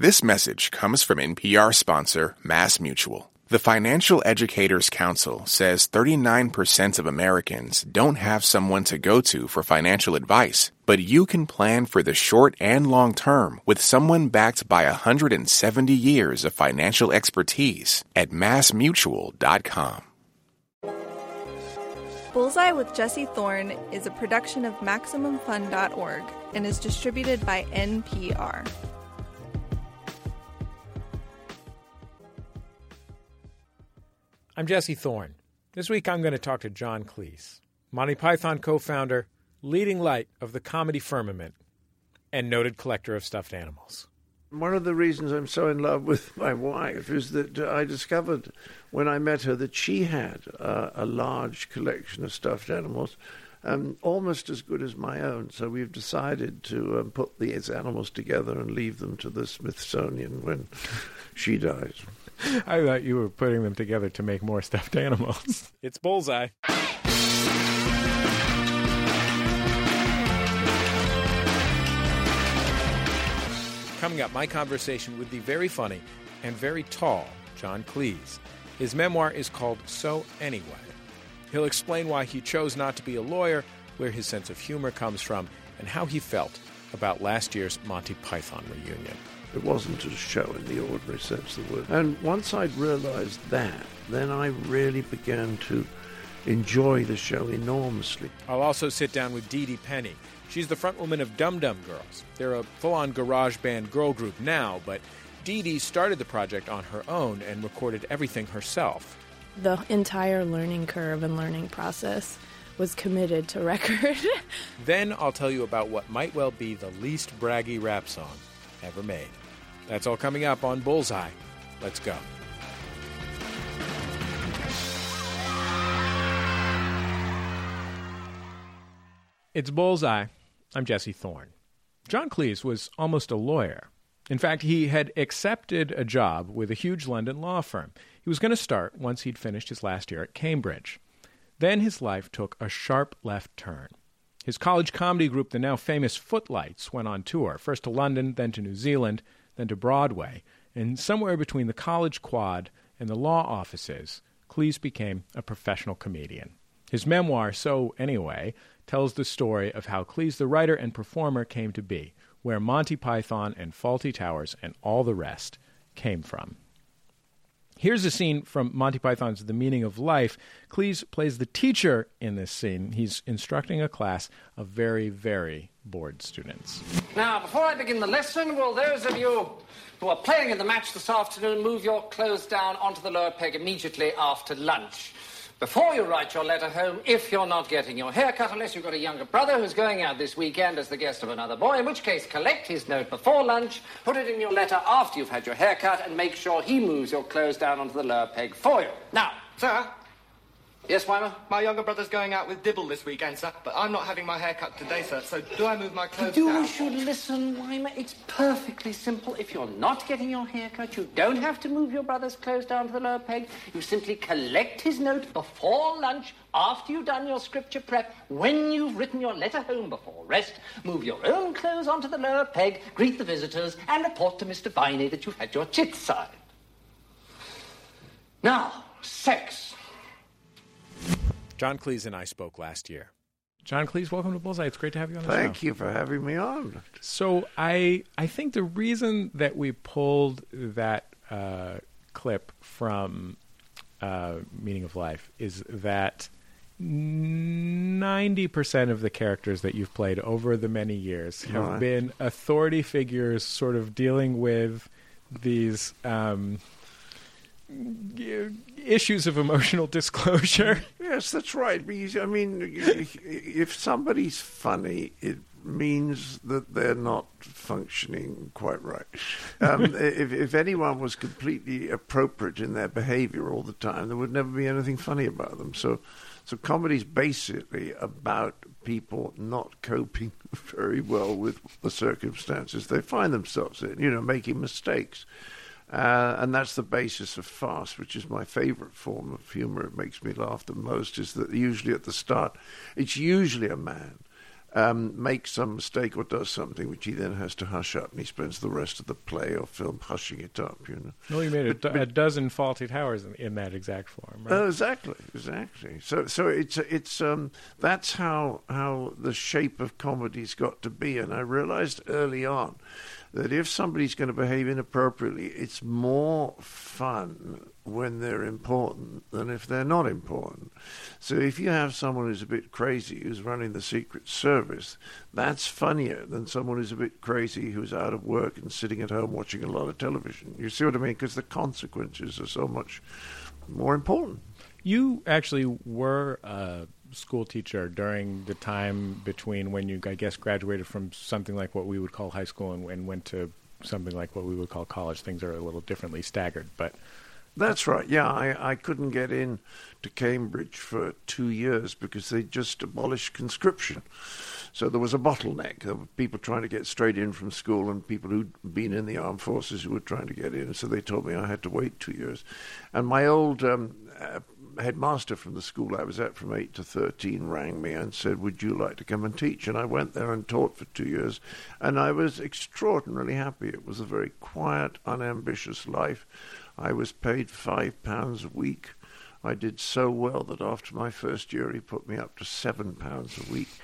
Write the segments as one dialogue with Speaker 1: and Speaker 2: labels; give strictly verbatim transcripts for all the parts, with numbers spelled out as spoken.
Speaker 1: This message comes from N P R sponsor MassMutual. The Financial Educators Council says thirty-nine percent of Americans don't have someone to go to for financial advice, but you can plan for the short and long term with someone backed by one hundred seventy years of financial expertise at mass mutual dot com.
Speaker 2: Bullseye with Jesse Thorne is a production of Maximum Fun dot org and is distributed by N P R.
Speaker 3: I'm Jesse Thorne. This week I'm going to talk to John Cleese, Monty Python co-founder, leading light of the comedy firmament, and noted collector of stuffed animals.
Speaker 4: One of the reasons I'm so in love with my wife is that uh, I discovered when I met her that she had uh, a large collection of stuffed animals, um, almost as good as my own. So we've decided to um, put these animals together and leave them to the Smithsonian when she dies.
Speaker 3: I thought you were putting them together to make more stuffed animals. It's Bullseye. Coming up, my conversation with the very funny and very tall John Cleese. His memoir is called So Anyway. He'll explain why he chose not to be a lawyer, where his sense of humor comes from, and how he felt about last year's Monty Python reunion.
Speaker 4: It wasn't a show in the ordinary sense of the word. And once I'd realized that, then I really began to enjoy the show enormously.
Speaker 3: I'll also sit down with Dee Dee Penny. She's the frontwoman of Dum Dum Girls. They're a full-on garage band girl group now, but Dee Dee started the project on her own and recorded everything herself.
Speaker 5: The entire learning curve and learning process was committed to record.
Speaker 3: Then I'll tell you about what might well be the least braggy rap song ever made. That's all coming up on Bullseye. Let's go. It's Bullseye. I'm Jesse Thorne. John Cleese was almost a lawyer. In fact, he had accepted a job with a huge London law firm. He was going to start once he'd finished his last year at Cambridge. Then his life took a sharp left turn. His college comedy group, the now famous Footlights, went on tour, first to London, then to New Zealand, then to Broadway. And somewhere between the college quad and the law offices, Cleese became a professional comedian. His memoir, So Anyway, tells the story of how Cleese, the writer and performer, came to be, where Monty Python and Fawlty Towers and all the rest came from. Here's a scene from Monty Python's The Meaning of Life. Cleese plays the teacher in this scene. He's instructing a class of very, very bored students.
Speaker 6: Now, before I begin the lesson, will those of you who are playing in the match this afternoon move your clothes down onto the lower peg immediately after lunch? Before you write your letter home, if you're not getting your hair cut, unless you've got a younger brother who's going out this weekend as the guest of another boy, in which case collect his note before lunch, put it in your letter after you've had your hair cut, and make sure he moves your clothes down onto the lower peg for you. Now,
Speaker 7: Sir?
Speaker 6: Yes, Weimer?
Speaker 7: My younger brother's going out with Dibble this weekend, sir, but I'm not having my hair cut today, sir, so do I move my clothes
Speaker 6: You
Speaker 7: down?
Speaker 6: should listen, Weimer. It's perfectly simple. If you're not getting your hair cut, you don't have to move your brother's clothes down to the lower peg. You simply collect his note before lunch, after you've done your scripture prep, when you've written your letter home before rest, move your own clothes onto the lower peg, greet the visitors, and report to Mister Viney that you've had your chits signed. Now, sex.
Speaker 3: John Cleese and I spoke last year. John Cleese, welcome to Bullseye. It's great to have you on the show.
Speaker 4: Thank you for having me on.
Speaker 3: So I I think the reason that we pulled that uh, clip from uh, Meaning of Life is that ninety percent of the characters that you've played over the many years have
Speaker 4: Right.
Speaker 3: been authority figures sort of dealing with these um, issues of emotional disclosure.
Speaker 4: Yes, that's right. Because, I mean, if somebody's funny, it means that they're not functioning quite right. Um, if, if anyone was completely appropriate in their behavior all the time, there would never be anything funny about them. So, so comedy's basically about people not coping very well with the circumstances they find themselves in, you know, making mistakes. Uh, and that's the basis of farce, which is my favorite form of humor. It makes me laugh the most, is that usually at the start, it's usually a man um, makes some mistake or does something which he then has to hush up, and he spends the rest of the play or film hushing it up, you know.
Speaker 3: Well, he made a,
Speaker 4: But- but-
Speaker 3: a dozen Faulty Towers in, in that exact form, right?
Speaker 4: Oh, exactly, exactly. So, so it's it's um, that's how how the shape of comedy's got to be. And I realized early on that if somebody's going to behave inappropriately, it's more fun when they're important than if they're not important. So if you have someone who's a bit crazy who's running the Secret Service, that's funnier than someone who's a bit crazy who's out of work and sitting at home watching a lot of television. You see what I mean? Because the consequences are so much more important.
Speaker 3: You actually were a school teacher during the time between when you, I guess, graduated from something like what we would call high school and, and went to something like what we would call college. Things are a little differently staggered, but...
Speaker 4: That's right. Yeah, I, I couldn't get in to Cambridge for two years because they just abolished conscription. So there was a bottleneck. There were people trying to get straight in from school and people who'd been in the armed forces who were trying to get in. So they told me I had to wait two years. And my old um, uh, headmaster from the school I was at from eight to thirteen rang me and said, would you like to come and teach? And I went there and taught for two years. And I was extraordinarily happy. It was a very quiet, unambitious life. I was paid five pounds a week. I did so well that after my first year, he put me up to seven pounds a week.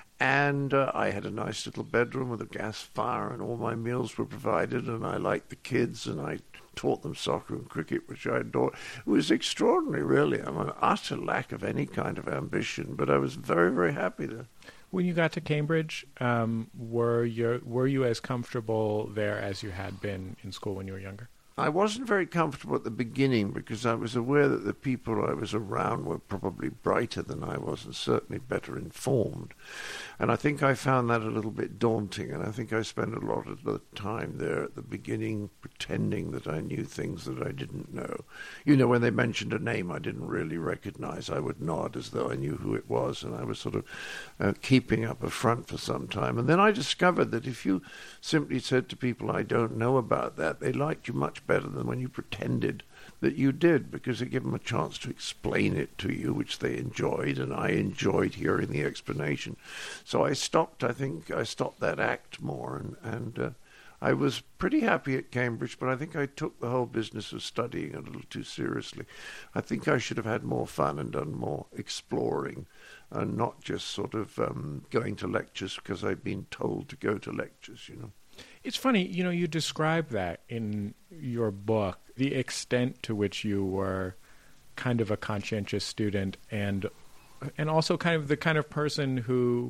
Speaker 4: And uh, I had a nice little bedroom with a gas fire, and all my meals were provided, and I liked the kids, and I taught them soccer and cricket, which I adored. It was extraordinary, really. I'm an utter lack of any kind of ambition, but I was very, very happy there.
Speaker 3: When you got to Cambridge, um, were you were you as comfortable there as you had been in school when you were younger?
Speaker 4: I wasn't very comfortable at the beginning because I was aware that the people I was around were probably brighter than I was and certainly better informed. And I think I found that a little bit daunting, and I think I spent a lot of the time there at the beginning pretending that I knew things that I didn't know. You know, when they mentioned a name I didn't really recognize, I would nod as though I knew who it was, and I was sort of uh, keeping up a front for some time. And then I discovered that if you simply said to people, I don't know about that, they liked you much better than when you pretended that you did, because it gave them a chance to explain it to you, which they enjoyed, and I enjoyed hearing the explanation. So I stopped, I think I stopped that act more, and, and uh, I was pretty happy at Cambridge, but I think I took the whole business of studying a little too seriously. I think I should have had more fun and done more exploring, and not just sort of um, going to lectures because I'd been told to go to lectures, you know.
Speaker 3: It's funny, you know, you describe that in your book, the extent to which you were kind of a conscientious student and and also kind of the kind of person who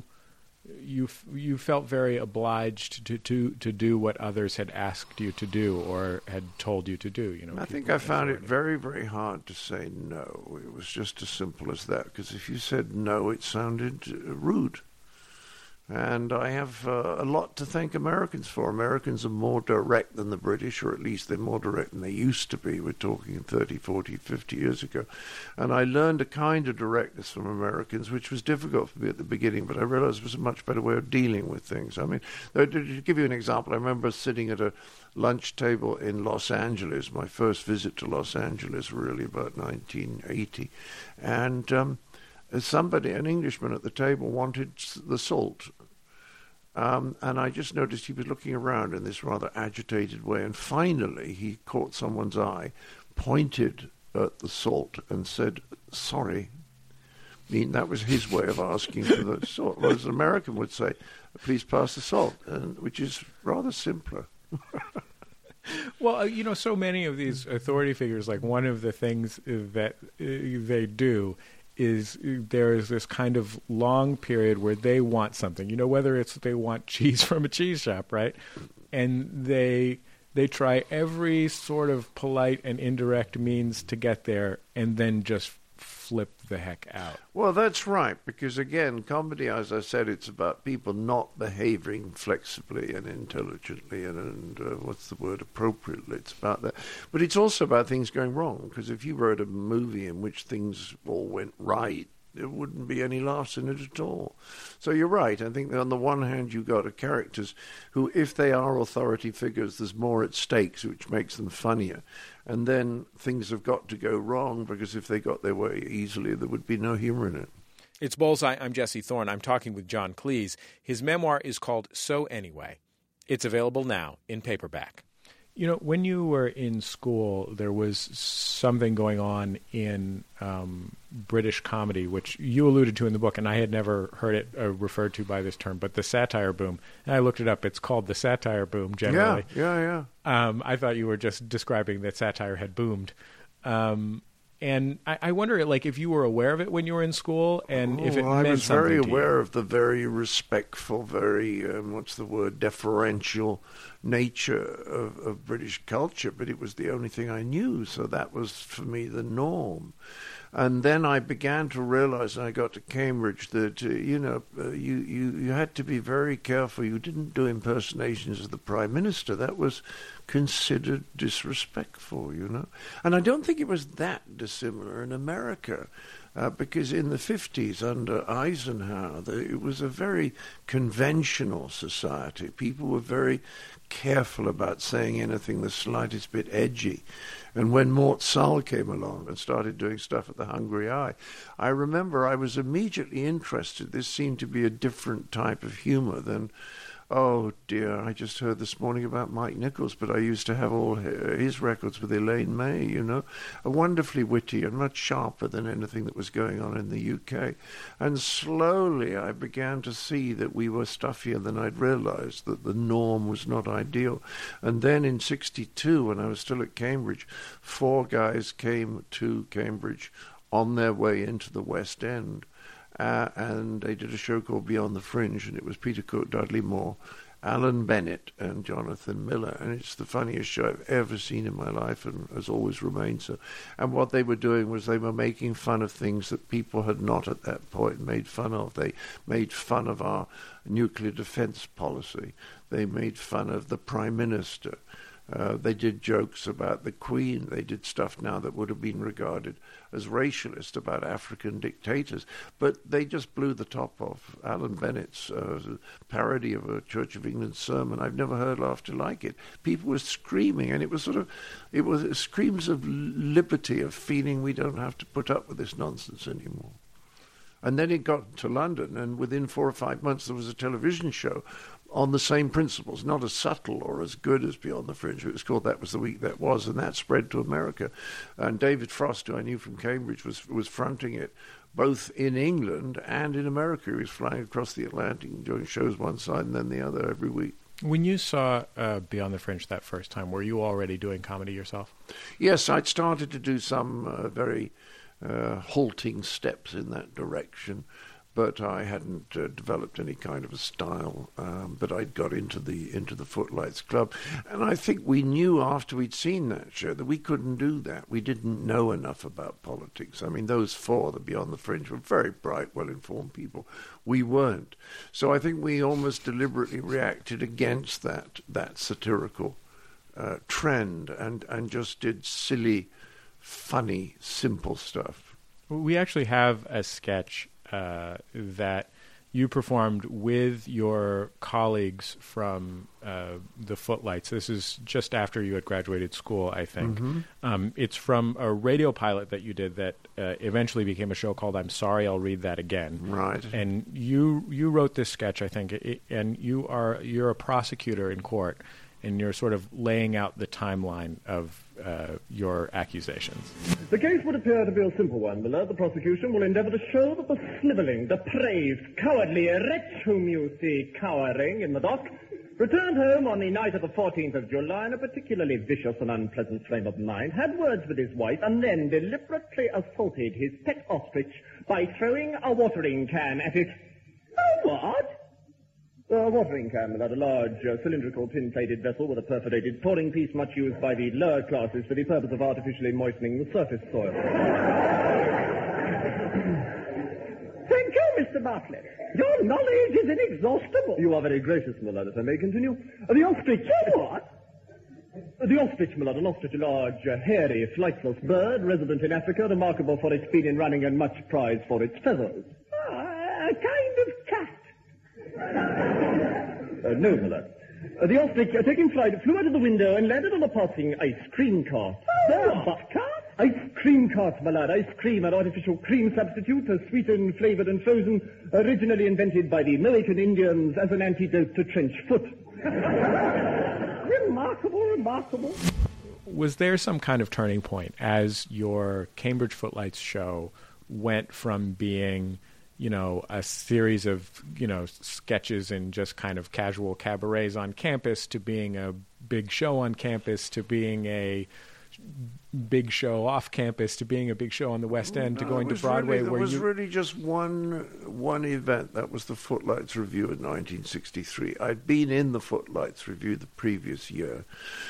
Speaker 3: you you felt very obliged to, to, to do what others had asked you to do or had told you to do. You know,
Speaker 4: I think I found it very, very hard to say no. It was just as simple as that, because if you said no, it sounded uh, rude. And I have uh, a lot to thank Americans for. Americans are more direct than the British, or at least they're more direct than they used to be. We're talking thirty, forty, fifty years ago. And I learned a kind of directness from Americans, which was difficult for me at the beginning, but I realized it was a much better way of dealing with things. I mean, to give you an example, I remember sitting at a lunch table in Los Angeles, my first visit to Los Angeles, really, about nineteen eighty. And um, somebody, an Englishman at the table, wanted the salt. Um, and I just noticed he was looking around in this rather agitated way. And finally, he caught someone's eye, pointed at the salt and said, sorry. I mean, that was his way of asking for the salt. Whereas an American would say, please pass the salt, and, which is rather simpler.
Speaker 3: Well, you know, so many of these authority figures, like one of the things that uh, they do is there is this kind of long period where they want something, you know, whether it's they want cheese from a cheese shop, right? And they they try every sort of polite and indirect means to get there and then just flip the heck out.
Speaker 4: Well, that's right, because again, comedy, as I said, it's about people not behaving flexibly and intelligently and, and uh, what's the word, appropriately. It's about that. But it's also about things going wrong, because if you wrote a movie in which things all went right, there wouldn't be any laughs in it at all. So you're right. I think that on the one hand, you've got characters who, if they are authority figures, there's more at stake, which makes them funnier. And then things have got to go wrong, because if they got their way easily, there would be no humor in it.
Speaker 3: It's Bullseye. I'm Jesse Thorne. I'm talking with John Cleese. His memoir is called So Anyway. It's available now in paperback. You know, when you were in school, there was something going on in um, British comedy, which you alluded to in the book, and I had never heard it uh, referred to by this term, but the satire boom. And I looked it up. It's called the satire boom, generally.
Speaker 4: Yeah, yeah, yeah.
Speaker 3: Um, I thought you were just describing that satire had boomed. Um, and I, I wonder, like, if you were aware of it when you were in school, and
Speaker 4: oh,
Speaker 3: if it
Speaker 4: well,
Speaker 3: meant
Speaker 4: I was
Speaker 3: something
Speaker 4: very
Speaker 3: to
Speaker 4: aware
Speaker 3: you.
Speaker 4: of the very respectful, very, um, what's the word, deferential nature of, of British culture, but it was the only thing I knew, so that was, for me, the norm. And then I began to realize, when I got to Cambridge, that, uh, you know, uh, you, you, you had to be very careful. You didn't do impersonations of the Prime Minister. That was considered disrespectful, you know. And I don't think it was that dissimilar in America, uh, because in the fifties, under Eisenhower, the, it was a very conventional society. People were very careful about saying anything the slightest bit edgy. And when Mort Sahl came along and started doing stuff at the Hungry Eye, I remember I was immediately interested. This seemed to be a different type of humor than, oh dear, I just heard this morning about Mike Nichols, but I used to have all his records with Elaine May, you know, a wonderfully witty and much sharper than anything that was going on in the U K. And slowly I began to see that we were stuffier than I'd realized, that the norm was not ideal. And then in sixty-two, when I was still at Cambridge, four guys came to Cambridge on their way into the West End. Uh, and they did a show called Beyond the Fringe, and it was Peter Cook, Dudley Moore, Alan Bennett, and Jonathan Miller. And it's the funniest show I've ever seen in my life, and has always remained so. And what they were doing was they were making fun of things that people had not at that point made fun of. They made fun of our nuclear defense policy. They made fun of the Prime Minister. Uh, they did jokes about the Queen. They did stuff now that would have been regarded as racialist about African dictators. But they just blew the top off. Alan Bennett's uh, parody of a Church of England sermon, I've never heard laughter like it. People were screaming, and it was sort of, it was screams of liberty, of feeling we don't have to put up with this nonsense anymore. And then it got to London, and within four or five months there was a television show on the same principles, not as subtle or as good as Beyond the Fringe. It was called That Was the Week That Was, and that spread to America. And David Frost, who I knew from Cambridge, was was fronting it both in England and in America. He was flying across the Atlantic, doing shows one side and then the other every week.
Speaker 3: When you saw uh, Beyond the Fringe that first time, were you already doing comedy yourself?
Speaker 4: Yes, I'd started to do some uh, very uh, halting steps in that direction, but I hadn't uh, developed any kind of a style. Um, but I'd got into the into the Footlights Club, and I think we knew after we'd seen that show that we couldn't do that. We didn't know enough about politics. I mean, those four, the Beyond the Fringe, were very bright, well-informed people. We weren't. So I think we almost deliberately reacted against that that satirical uh, trend, and and just did silly, funny, simple stuff.
Speaker 3: We actually have a sketch Uh, that you performed with your colleagues from uh, the Footlights. This is just after you had graduated school, I think. Mm-hmm. Um, it's from a radio pilot that you did that uh, eventually became a show called I'm Sorry, I'll Read That Again.
Speaker 4: Right.
Speaker 3: And you you wrote this sketch, I think, it, and you are you're a prosecutor in court, and you're sort of laying out the timeline of uh, your accusations.
Speaker 8: The case would appear to be a simple one, Millard. The prosecution will endeavour to show that the snivelling, depraved, cowardly wretch whom you see cowering in the dock returned home on the night of the fourteenth of July in a particularly vicious and unpleasant frame of mind, had words with his wife, and then deliberately assaulted his pet ostrich by throwing a watering can at it. Oh, what? A watering can, Millard, a large, uh, cylindrical, tin-plated vessel with a perforated pouring piece much used by the lower classes for the purpose of artificially moistening the surface soil. Thank you, Mister Bartlett. Your knowledge is inexhaustible. You are very gracious, Millard, if I may continue. Uh, the ostrich... What? Uh, the ostrich, Millard, an ostrich, a large, uh, hairy, flightless bird, resident in Africa, remarkable for its speed in running and much prized for its feathers. Ah, a kind of cat. Uh, no, Millard. Uh, the ostrich, uh, taking flight, flew out of the window and landed on a passing ice cream cart. Oh, the butt cart? Ice cream cart, my lad. Ice cream, an artificial cream substitute, uh, sweetened, flavored, and frozen, originally invented by the American Indians as an antidote to trench foot. Remarkable, remarkable.
Speaker 3: Was there some kind of turning point as your Cambridge Footlights show went from being, you know, a series of, you know, sketches and just kind of casual cabarets on campus to being a big show on campus to being a big show off campus to being a big show on the West End to
Speaker 4: no,
Speaker 3: going to Broadway?
Speaker 4: Really, there
Speaker 3: where
Speaker 4: was
Speaker 3: you...
Speaker 4: really just one one event. That was the Footlights Review in nineteen sixty-three. I'd been in the Footlights Review the previous year.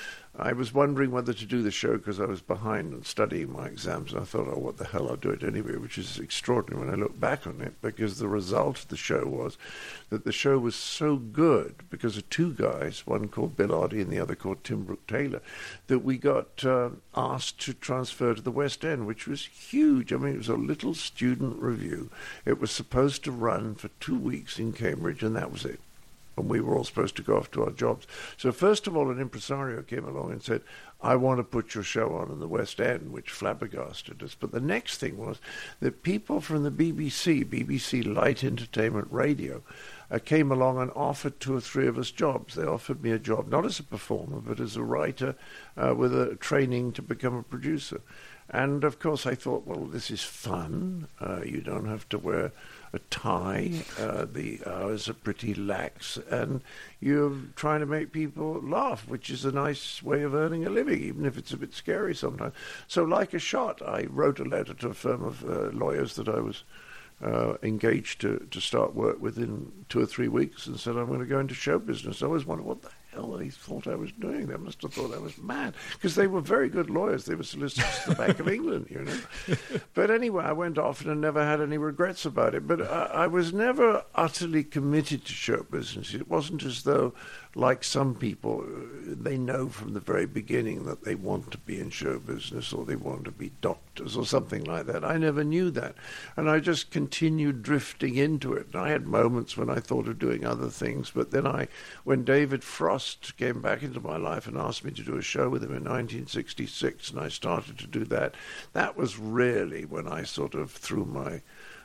Speaker 4: I was wondering whether to do the show because I was behind and studying my exams, and I thought, oh, what the hell, I'll do it anyway, which is extraordinary when I look back on it, because the result of the show was that the show was so good because of two guys, one called Bill Oddie and the other called Tim Brooke Taylor, that we got uh, asked to transfer to the West End, which was huge. I mean, it was a little student review. It was supposed to run for two weeks in Cambridge, and that was it. And we were all supposed to go off to our jobs. So first of all, an impresario came along and said, I want to put your show on in the West End, which flabbergasted us. But the next thing was that people from the B B C, B B C Light Entertainment Radio, uh, came along and offered two or three of us jobs. They offered me a job, not as a performer, but as a writer uh, with a training to become a producer. And, of course, I thought, well, this is fun. Uh, you don't have to wear a tie. Uh, the hours are pretty lax. And you're trying to make people laugh, which is a nice way of earning a living, even if it's a bit scary sometimes. So like a shot, I wrote a letter to a firm of uh, lawyers that I was uh, engaged to, to start work within two or three weeks and said, I'm going to go into show business. I always wondered, what the hell they thought I was doing? They must have thought I was mad, because they were very good lawyers. They were solicitors to the Bank of England, you know. But anyway, I went off and never had any regrets about it. But I, I was never utterly committed to show business. It wasn't as though, like some people, they know from the very beginning that they want to be in show business or they want to be doctors or something like that. I never knew that. And I just continued drifting into it. And I had moments when I thought of doing other things. But then I, when David Frost came back into my life and asked me to do a show with him in nineteen sixty-six, and I started to do that, that was really when I sort of threw my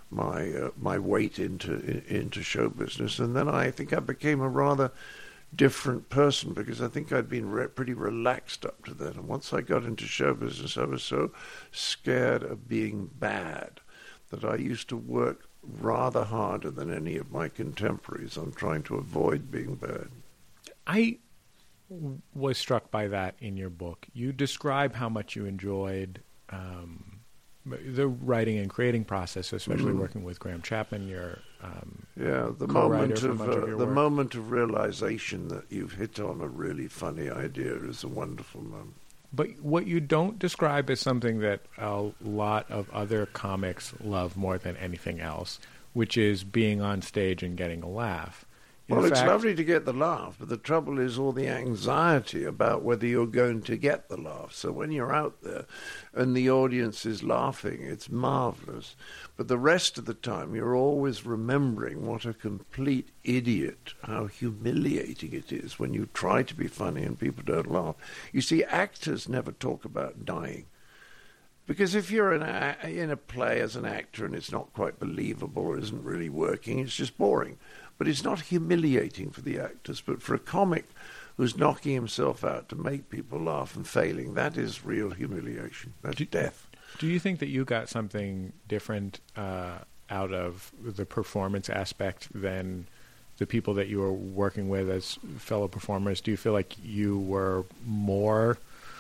Speaker 4: my uh, my weight into in, into show business. And then I think I became a rather different person, because I think I'd been re- pretty relaxed up to then. And once I got into show business, I was so scared of being bad that I used to work rather harder than any of my contemporaries on trying to avoid being bad.
Speaker 3: I was struck by that in your book. You describe how much you enjoyed um, the writing and creating process, especially mm. working with Graham Chapman, your um,
Speaker 4: yeah, the moment of, uh, of the work. moment of realization that you've hit on a really funny idea is a wonderful moment.
Speaker 3: But what you don't describe as something that a lot of other comics love more than anything else, which is being on stage and getting a laugh. In
Speaker 4: well,
Speaker 3: fact,
Speaker 4: it's lovely to get the laugh, but the trouble is all the anxiety about whether you're going to get the laugh. So when you're out there and the audience is laughing, it's marvelous. But the rest of the time, you're always remembering what a complete idiot, how humiliating it is when you try to be funny and people don't laugh. You see, actors never talk about dying. Because if you're in a, in a play as an actor and it's not quite believable or isn't really working, it's just boring. But it's not humiliating for the actors. But for a comic who's knocking himself out to make people laugh and failing, that is real humiliation. That's do, death.
Speaker 3: Do you think that you got something different uh, out of the performance aspect than the people that you were working with as fellow performers? Do you feel like you were more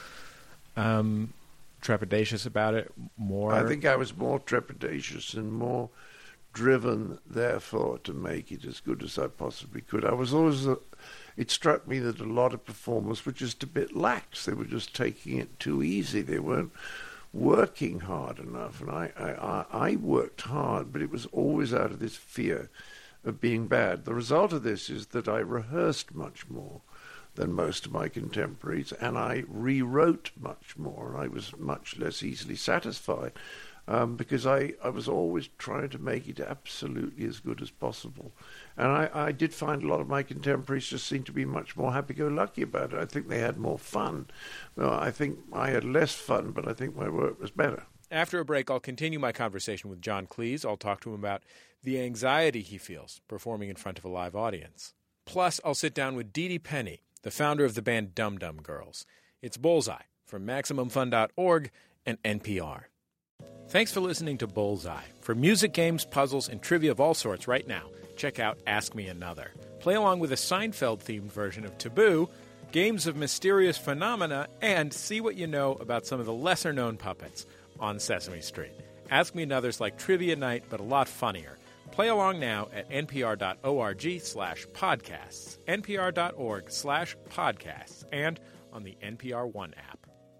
Speaker 3: um, trepidatious about it? More?
Speaker 4: I think I was more trepidatious and more driven, therefore, to make it as good as I possibly could. I was always, uh, it struck me that a lot of performers were just a bit lax. They were just taking it too easy. They weren't working hard enough. And I, I, I worked hard, but it was always out of this fear of being bad. The result of this is that I rehearsed much more than most of my contemporaries, and I rewrote much more. I was much less easily satisfied. Um, because I, I was always trying to make it absolutely as good as possible. And I, I did find a lot of my contemporaries just seemed to be much more happy-go-lucky about it. I think they had more fun. Well, I think I had less fun, but I think my work was better.
Speaker 3: After a break, I'll continue my conversation with John Cleese. I'll talk to him about the anxiety he feels performing in front of a live audience. Plus, I'll sit down with Dee Dee Penny, the founder of the band Dum Dum Girls. It's Bullseye from Maximum Fun dot org and N P R. Thanks for listening to Bullseye. For music, games, puzzles, and trivia of all sorts right now, check out Ask Me Another. Play along with a Seinfeld-themed version of Taboo, games of mysterious phenomena, and see what you know about some of the lesser-known puppets on Sesame Street. Ask Me Another's like trivia night, but a lot funnier. Play along now at npr.org slash podcasts, npr.org slash podcasts, and on the N P R One app.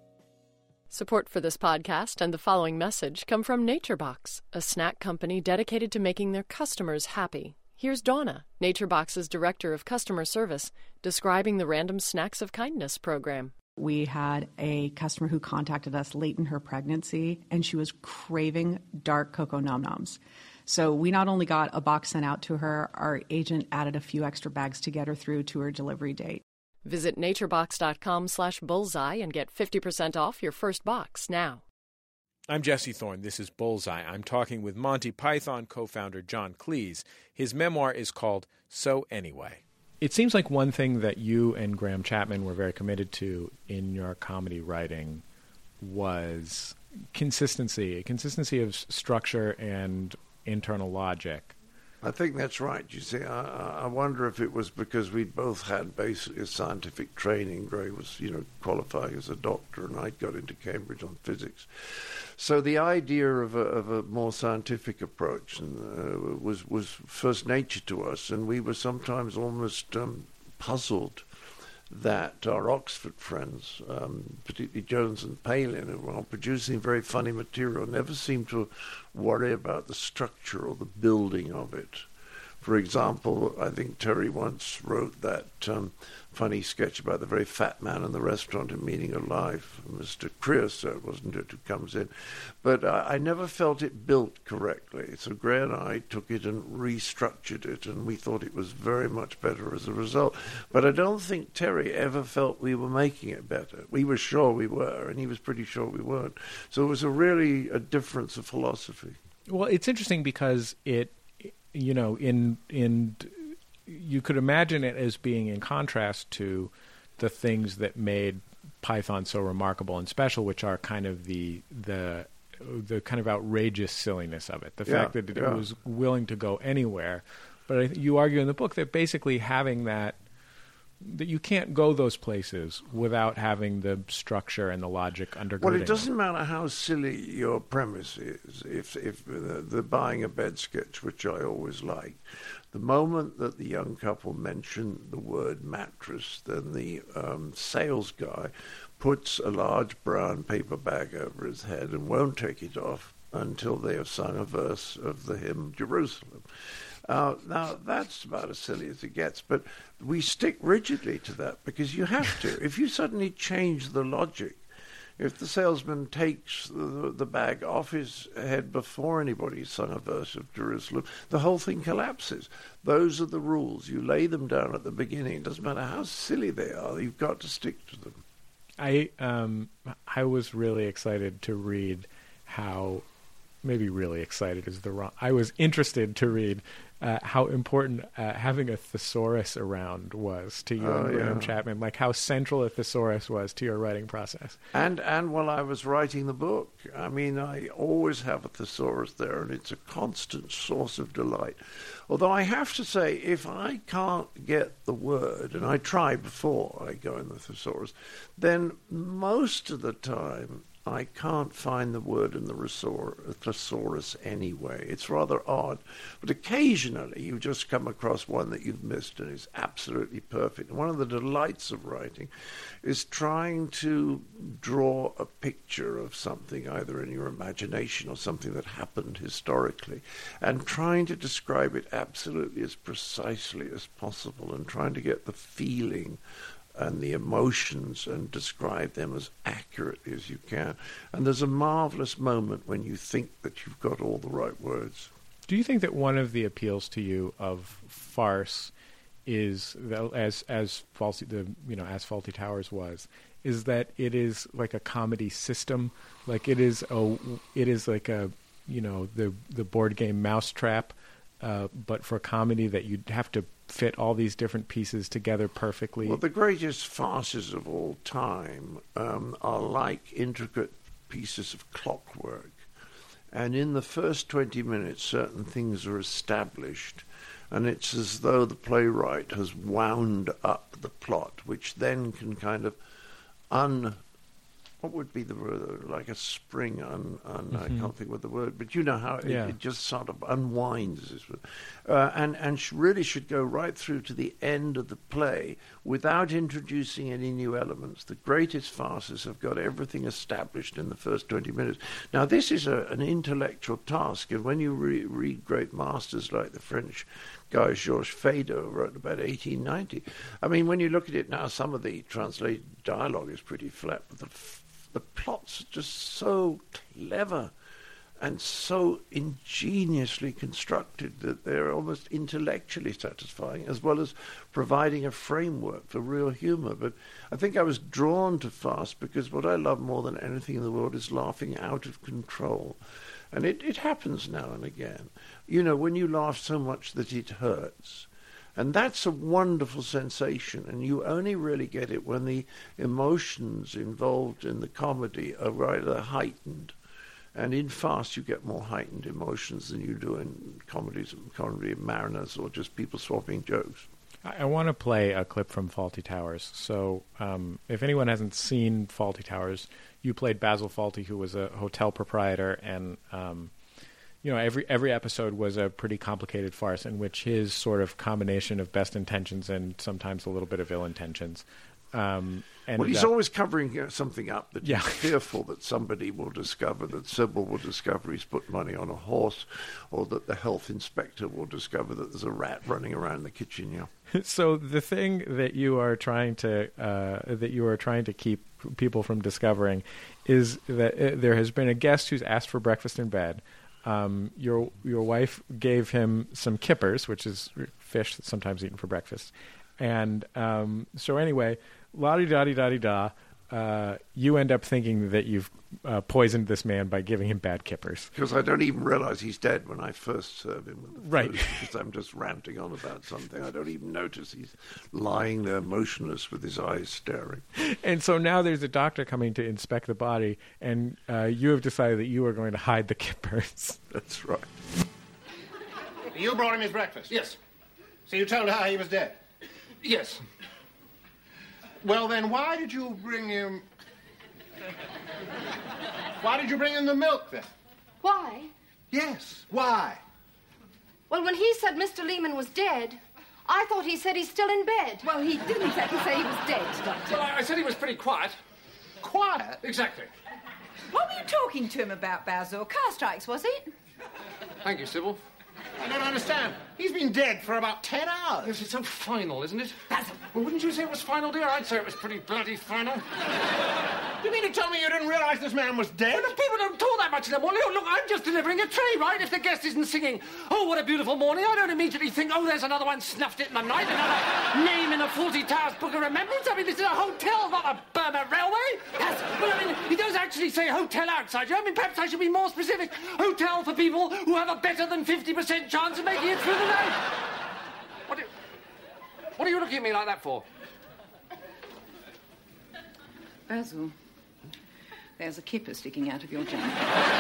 Speaker 9: Support for this podcast and the following message come from NatureBox, a snack company dedicated to making their customers happy. Here's Donna, NatureBox's Director of Customer Service, describing the Random Snacks of Kindness program.
Speaker 10: We had a customer who contacted us late in her pregnancy, and she was craving dark cocoa num-noms. So we not only got a box sent out to her, our agent added a few extra bags to get her through to her delivery date.
Speaker 9: Visit naturebox.com slash bullseye and get fifty percent off your first box now.
Speaker 3: I'm Jesse Thorne. This is Bullseye. I'm talking with Monty Python co-founder John Cleese. His memoir is called So Anyway. It seems like one thing that you and Graham Chapman were very committed to in your comedy writing was consistency, consistency of structure and internal logic.
Speaker 4: I think that's right. You see, I, I wonder if it was because we'd both had basically a scientific training. Gray was, you know, qualifying as a doctor, and I got into Cambridge on physics. So the idea of a, of a more scientific approach and, uh, was was first nature to us, and we were sometimes almost um, puzzled that our Oxford friends, um, particularly Jones and Palin, who were producing very funny material, never seemed to worry about the structure or the building of it. For example, I think Terry once wrote that um, funny sketch about the very fat man in the restaurant in Meaning of Life, Mister Creosote, wasn't it, who comes in. But uh, I never felt it built correctly. So Gray and I took it and restructured it, and we thought it was very much better as a result. But I don't think Terry ever felt we were making it better. We were sure we were, and he was pretty sure we weren't. So it was a really a difference of philosophy.
Speaker 3: Well, it's interesting because it, you know, in in you could imagine it as being in contrast to the things that made Python so remarkable and special, which are kind of the the the kind of outrageous silliness of it, the
Speaker 4: yeah,
Speaker 3: fact that it
Speaker 4: yeah.
Speaker 3: was willing to go anywhere. But I, you argue in the book that basically having that, that you can't go those places without having the structure and the logic undergirding.
Speaker 4: Well, it doesn't matter how silly your premise is. If if the, the buying a bed sketch, which I always like, the moment that the young couple mention the word mattress, then the um, sales guy puts a large brown paper bag over his head and won't take it off until they have sung a verse of the hymn Jerusalem. Uh, now, that's about as silly as it gets, but we stick rigidly to that because you have to. If you suddenly change the logic, if the salesman takes the, the bag off his head before anybody's sung a verse of Jerusalem, the whole thing collapses. Those are the rules. You lay them down at the beginning. It doesn't matter how silly they are. You've got to stick to them.
Speaker 3: I um I was really excited to read how, maybe really excited is the wrong, I was interested to read Uh, how important uh, having a thesaurus around was to you
Speaker 4: oh,
Speaker 3: and Graham
Speaker 4: yeah.
Speaker 3: Chapman, like how central a thesaurus was to your writing process.
Speaker 4: And and while I was writing the book, I mean, I always have a thesaurus there, and it's a constant source of delight. Although I have to say, if I can't get the word, and I try before I go in the thesaurus, then most of the time I can't find the word in the thesaurus anyway. It's rather odd. But occasionally you just come across one that you've missed and is absolutely perfect. And one of the delights of writing is trying to draw a picture of something, either in your imagination or something that happened historically, and trying to describe it absolutely as precisely as possible and trying to get the feeling and the emotions and describe them as accurately as you can. And there's a marvelous moment when you think that you've got all the right words.
Speaker 3: Do you think that one of the appeals to you of farce is that, as as Faulty, the you know as Faulty Towers was, is that it is like a comedy system, like it is a it is like a you know the the board game Mousetrap, uh, but for comedy, that you'd have to fit all these different pieces together perfectly?
Speaker 4: Well, the greatest farces of all time um, are like intricate pieces of clockwork. And in the first twenty minutes, certain things are established, and it's as though the playwright has wound up the plot, which then can kind of un... What would be the word? Like a spring, un, un, mm-hmm. I can't think what the word, but you know how it,
Speaker 3: yeah.
Speaker 4: it just sort of unwinds, uh, and and sh- really should go right through to the end of the play without introducing any new elements. The greatest farces have got everything established in the first twenty minutes. Now, this is a, an intellectual task, and when you re- read great masters like the French guy Georges Feydeau, who wrote about eighteen ninety, I mean, when you look at it now, some of the translated dialogue is pretty flat, but the The plots are just so clever and so ingeniously constructed that they're almost intellectually satisfying, as well as providing a framework for real humour. But I think I was drawn to farce because what I love more than anything in the world is laughing out of control. And it, it happens now and again. You know, when you laugh so much that it hurts. And that's a wonderful sensation, and you only really get it when the emotions involved in the comedy are rather heightened. And in farce, you get more heightened emotions than you do in comedies, comedy of mariners, or just people swapping jokes.
Speaker 3: I, I want to play a clip from Faulty Towers. So um, if anyone hasn't seen Faulty Towers, you played Basil Fawlty, who was a hotel proprietor, and... Um, You know, every every episode was a pretty complicated farce in which his sort of combination of best intentions and sometimes a little bit of ill intentions. Um,
Speaker 4: well, he's
Speaker 3: up,
Speaker 4: always covering something up that
Speaker 3: yeah.
Speaker 4: he's fearful that somebody will discover, that Sybil will discover he's put money on a horse, or that the health inspector will discover that there's a rat running around the kitchen. Yeah.
Speaker 3: So the thing that you are trying to uh, that you are trying to keep people from discovering is that uh, there has been a guest who's asked for breakfast in bed. Um, your your wife gave him some kippers, which is fish that's sometimes eaten for breakfast. And um, so anyway, la-di-da-di-da-di-da, uh, you end up thinking that you've uh, poisoned this man by giving him bad kippers.
Speaker 4: Because I don't even realize he's dead when I first serve him with the food.
Speaker 3: Right.
Speaker 4: Because I'm just ranting on about something. I don't even notice he's lying there motionless with his eyes staring.
Speaker 3: And so now there's a doctor coming to inspect the body, and uh, you have decided that you are going to hide the kippers.
Speaker 4: That's right.
Speaker 7: You brought him his breakfast?
Speaker 6: Yes.
Speaker 7: So you told her he was dead?
Speaker 6: Yes.
Speaker 7: Well, then why did you bring him... Why did you bring him the milk, then?
Speaker 11: Why?
Speaker 7: Yes, why?
Speaker 11: Well, when he said Mister Lehman was dead, I thought he said he's still in bed.
Speaker 12: Well, he didn't exactly say he was dead, Doctor.
Speaker 6: Well, I, I said he was pretty quiet.
Speaker 7: Quiet?
Speaker 6: Exactly.
Speaker 12: What were you talking to him about, Basil? Car strikes, was it?
Speaker 6: Thank you, Sybil.
Speaker 7: I don't understand. He's been dead for about ten hours.
Speaker 6: Yes, it's so final, isn't it?
Speaker 12: Basil.
Speaker 6: Well, wouldn't you say it was final, dear? I'd say it was pretty bloody final.
Speaker 7: You mean to tell me you didn't realize this man was dead?
Speaker 6: Well, the people don't talk that much anymore. Look, look, I'm just delivering a tray, right? If the guest isn't singing, oh, what a beautiful morning, I don't immediately think, oh, there's another one snuffed it in the night, another name in a Faulty Towers book of remembrance. I mean, this is a hotel, not a Burma railway. Yes. Well, I mean, he does actually say hotel outside. I mean, perhaps I should be more specific. Hotel for people who have a better than fifty percent chance of making it through the night. What are, you, what are you looking at me like that for?
Speaker 12: Basil, there's a kipper sticking out of your jumper.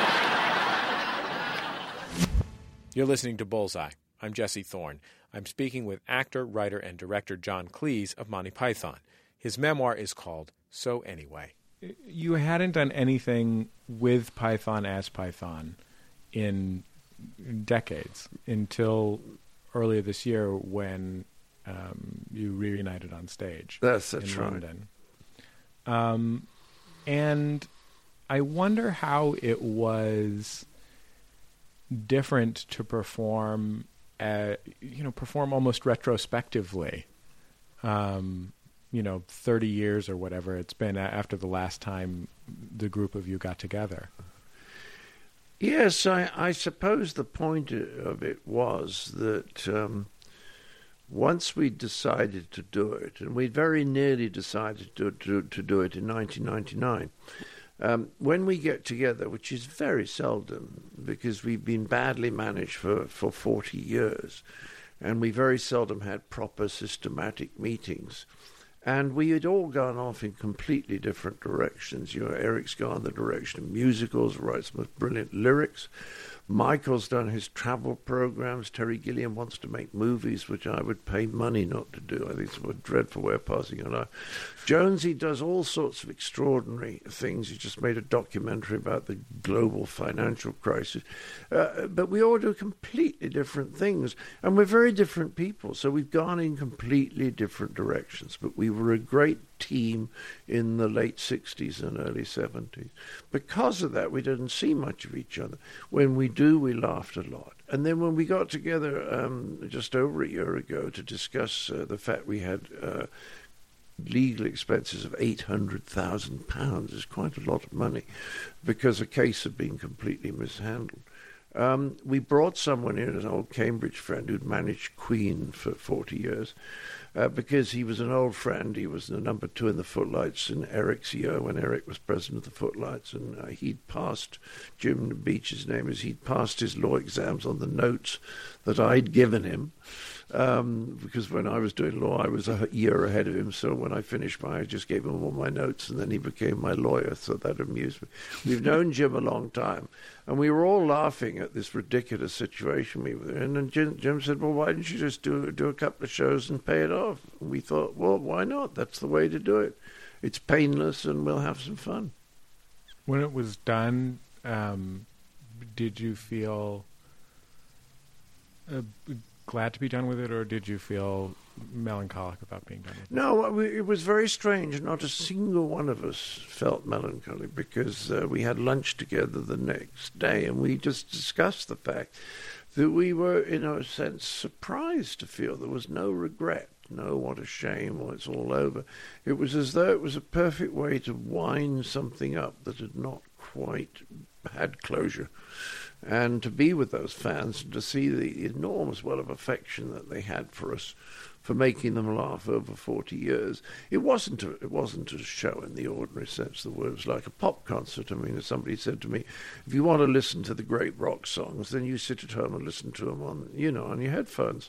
Speaker 3: You're listening to Bullseye. I'm Jesse Thorne. I'm speaking with actor, writer, and director John Cleese of Monty Python. His memoir is called So Anyway. You hadn't done anything with Python as Python in decades until earlier this year when um, you reunited on stage.
Speaker 4: That's, that's
Speaker 3: in
Speaker 4: right.
Speaker 3: London. Um, and I wonder how it was different to perform, uh, you know, perform almost retrospectively, um, you know, thirty years or whatever it's been after the last time the group of you got together.
Speaker 4: Yes, I, I suppose the point of it was that um, once we decided to do it, and we very nearly decided to, to, to do it in nineteen ninety-nine, um, when we get together, which is very seldom because we've been badly managed for, for forty years, and we very seldom had proper systematic meetings. And we had all gone off in completely different directions. You know, Eric's gone the direction of musicals, writes some brilliant lyrics. Michael's done his travel programs. Terry Gilliam wants to make movies, which I would pay money not to do. I think it's a dreadful way of passing your life. Jonesy does all sorts of extraordinary things. He just made a documentary about the global financial crisis. Uh, but we all do completely different things. And we're very different people. So we've gone in completely different directions. But we were a great team in the late sixties and early seventies. Because of that, we didn't see much of each other. When we do, we laughed a lot. And then when we got together um, just over a year ago to discuss uh, the fact we had uh, legal expenses of eight hundred thousand pounds, is quite a lot of money, because a case had been completely mishandled. Um, we brought someone in, an old Cambridge friend who'd managed Queen for forty years, uh, because he was an old friend. He was the number two in the Footlights in Eric's year when Eric was president of the Footlights, and uh, he'd passed, Jim Beach's name is, he'd passed his law exams on the notes that I'd given him. Um, because when I was doing law, I was a year ahead of him. So when I finished mine, I just gave him all my notes, and then he became my lawyer. So that amused me. We've known Jim a long time, and we were all laughing at this ridiculous situation we were in. And Jim, Jim said, "Well, why didn't you just do do a couple of shows and pay it off?" And we thought, "Well, why not? That's the way to do it. It's painless, and we'll have some fun."
Speaker 3: When it was done, um, did you feel Uh, glad to be done with it, or did you feel melancholic about being done with it?
Speaker 4: No, it was very strange. Not a single one of us felt melancholy, because uh, we had lunch together the next day, and we just discussed the fact that we were, in a sense, surprised to feel there was no regret. No, what a shame, or it's all over. It was as though it was a perfect way to wind something up that had not quite had closure. And to be with those fans and to see the enormous well of affection that they had for us, for making them laugh over forty years. It wasn't a, it wasn't a show in the ordinary sense of the word. It was like a pop concert. I mean, somebody said to me, if you want to listen to the great rock songs, then you sit at home and listen to them on, you know, on your headphones.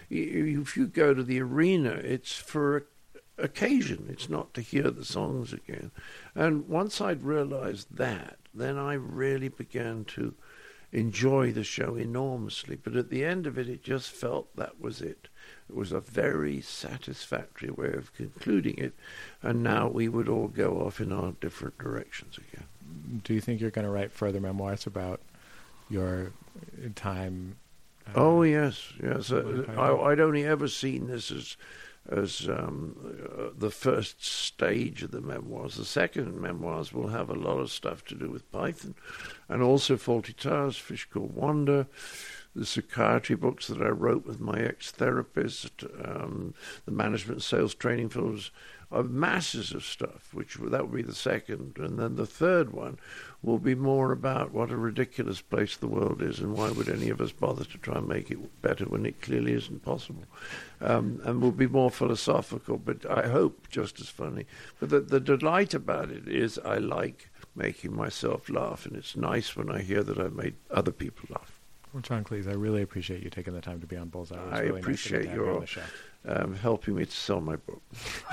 Speaker 4: If you go to the arena, it's for occasion. It's not to hear the songs again. And once I'd realized that, then I really began to enjoy the show enormously. But at the end of it, it just felt that was it. It was a very satisfactory way of concluding it, and now we would all go off in our different directions again.
Speaker 3: Do you think you're going to write further memoirs about your time? Uh,
Speaker 4: oh, yes, yes. Uh, I, I'd only ever seen this as as um, uh, the first stage of the memoirs. The second memoirs will have a lot of stuff to do with Python, and also Fawlty Towers, Fish Called Wanda, the psychiatry books that I wrote with my ex-therapist, um, the management sales training films, uh, masses of stuff, which that will be the second. And then the third one will be more about what a ridiculous place the world is, and why would any of us bother to try and make it better when it clearly isn't possible. Um, and will be more philosophical, but I hope just as funny. But the, the delight about it is I like making myself laugh, and it's nice when I hear that I've made other people laugh.
Speaker 3: Well, John Cleese, I really appreciate you taking the time to be on Bullseye. It was
Speaker 4: I
Speaker 3: really
Speaker 4: appreciate
Speaker 3: nice to
Speaker 4: your
Speaker 3: on the show.
Speaker 4: Um, helping me to sell my book.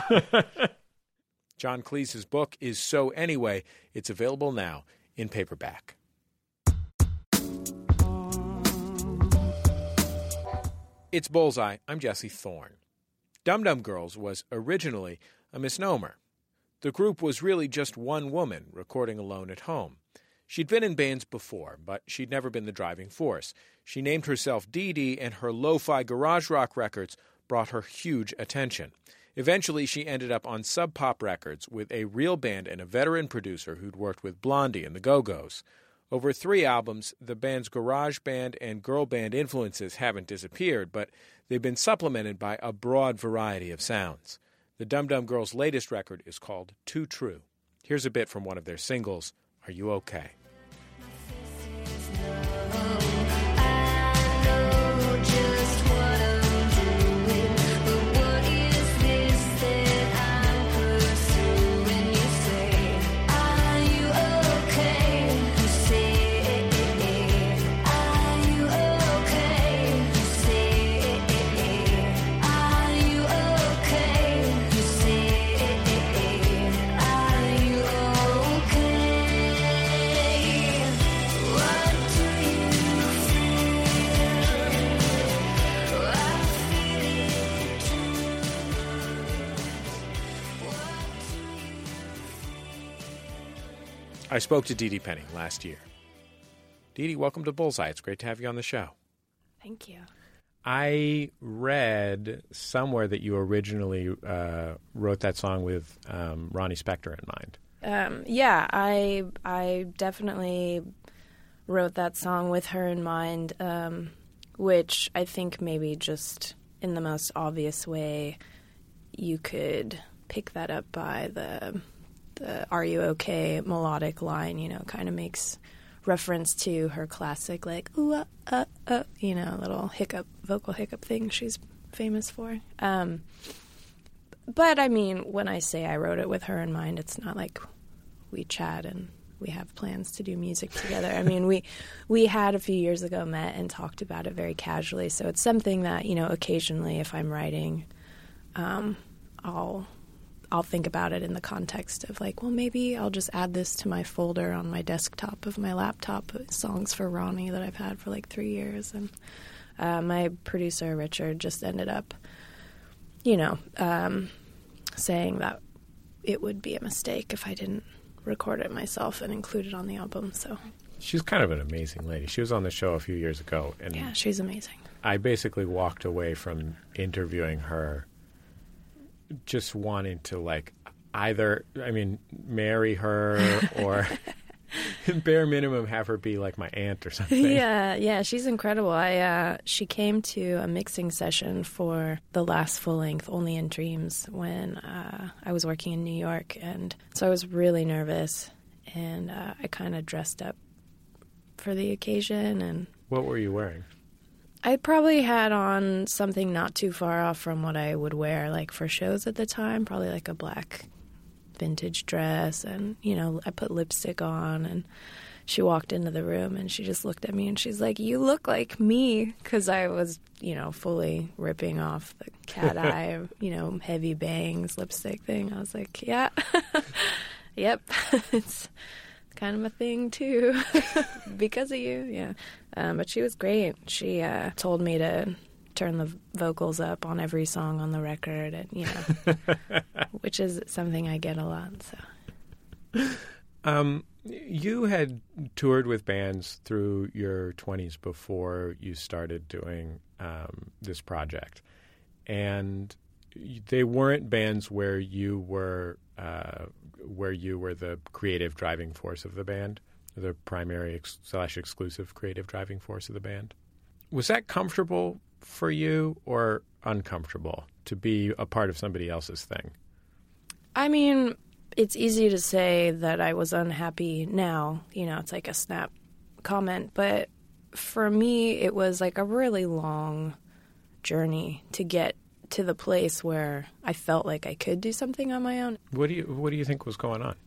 Speaker 3: John Cleese's book is So Anyway. It's available now in paperback. It's Bullseye. I'm Jesse Thorne. Dum Dum Girls was originally a misnomer. The group was really just one woman recording alone at home. She'd been in bands before, but she'd never been the driving force. She named herself Dee Dee, and her lo-fi garage rock records brought her huge attention. Eventually, she ended up on Sub Pop Records with a real band and a veteran producer who'd worked with Blondie and the Go-Go's. Over three albums, the band's garage band and girl band influences haven't disappeared, but they've been supplemented by a broad variety of sounds. The Dum Dum Girls' latest record is called Too True. Here's a bit from one of their singles, Are You Okay? I spoke to Dee Dee Penny last year. Dee Dee, welcome to Bullseye. It's great to have you on the show.
Speaker 5: Thank you.
Speaker 3: I read somewhere that you originally uh, wrote that song with um, Ronnie Spector in mind.
Speaker 5: Um, yeah, I I definitely wrote that song with her in mind, um, which I think maybe just in the most obvious way you could pick that up by the the Are You Okay melodic line, you know, kind of makes reference to her classic, like, ooh, uh, uh, uh, you know, little hiccup, vocal hiccup thing she's famous for. Um, but, I mean, when I say I wrote it with her in mind, it's not like we chat and we have plans to do music together. I mean, we we had a few years ago met and talked about it very casually, so it's something that, you know, occasionally if I'm writing, um, I'll... I'll think about it in the context of like, well, maybe I'll just add this to my folder on my desktop of my laptop, songs for Ronnie that I've had for like three years. And uh, my producer, Richard, just ended up, you know, um, saying that it would be a mistake if I didn't record it myself and include it on the album. So
Speaker 3: she's kind of an amazing lady. She was on the show a few years ago. And
Speaker 5: yeah, she's amazing.
Speaker 3: I basically walked away from interviewing her just wanting to, like, either, I mean, marry her or bare minimum have her be like my aunt or something.
Speaker 5: Yeah, yeah, she's incredible. I uh, she came to a mixing session for the last full length, Only in Dreams, when uh, I was working in New York, and so I was really nervous, and uh, I kind of dressed up for the occasion. And
Speaker 3: what were you wearing?
Speaker 5: I probably had on something not too far off from what I would wear, like, for shows at the time, probably like a black vintage dress, and, you know, I put lipstick on, and she walked into the room, and she just looked at me, and she's like, you look like me, because I was, you know, fully ripping off the cat eye, you know, heavy bangs, lipstick thing. I was like, yeah, yep, it's kind of a thing, too, because of you, yeah. Um, but she was great. She uh, told me to turn the vocals up on every song on the record, and you know, which is something I get a lot. So,
Speaker 3: um, you had toured with bands through your twenties before you started doing um, this project, and they weren't bands where you were uh, where you were the creative driving force of the band. The primary ex- slash exclusive creative driving force of the band. Was that comfortable for you or uncomfortable to be a part of somebody else's thing?
Speaker 5: I mean, it's easy to say that I was unhappy now. You know, it's like a snap comment. But for me, it was like a really long journey to get to the place where I felt like I could do something on my own.
Speaker 3: What do you What do you think was going on?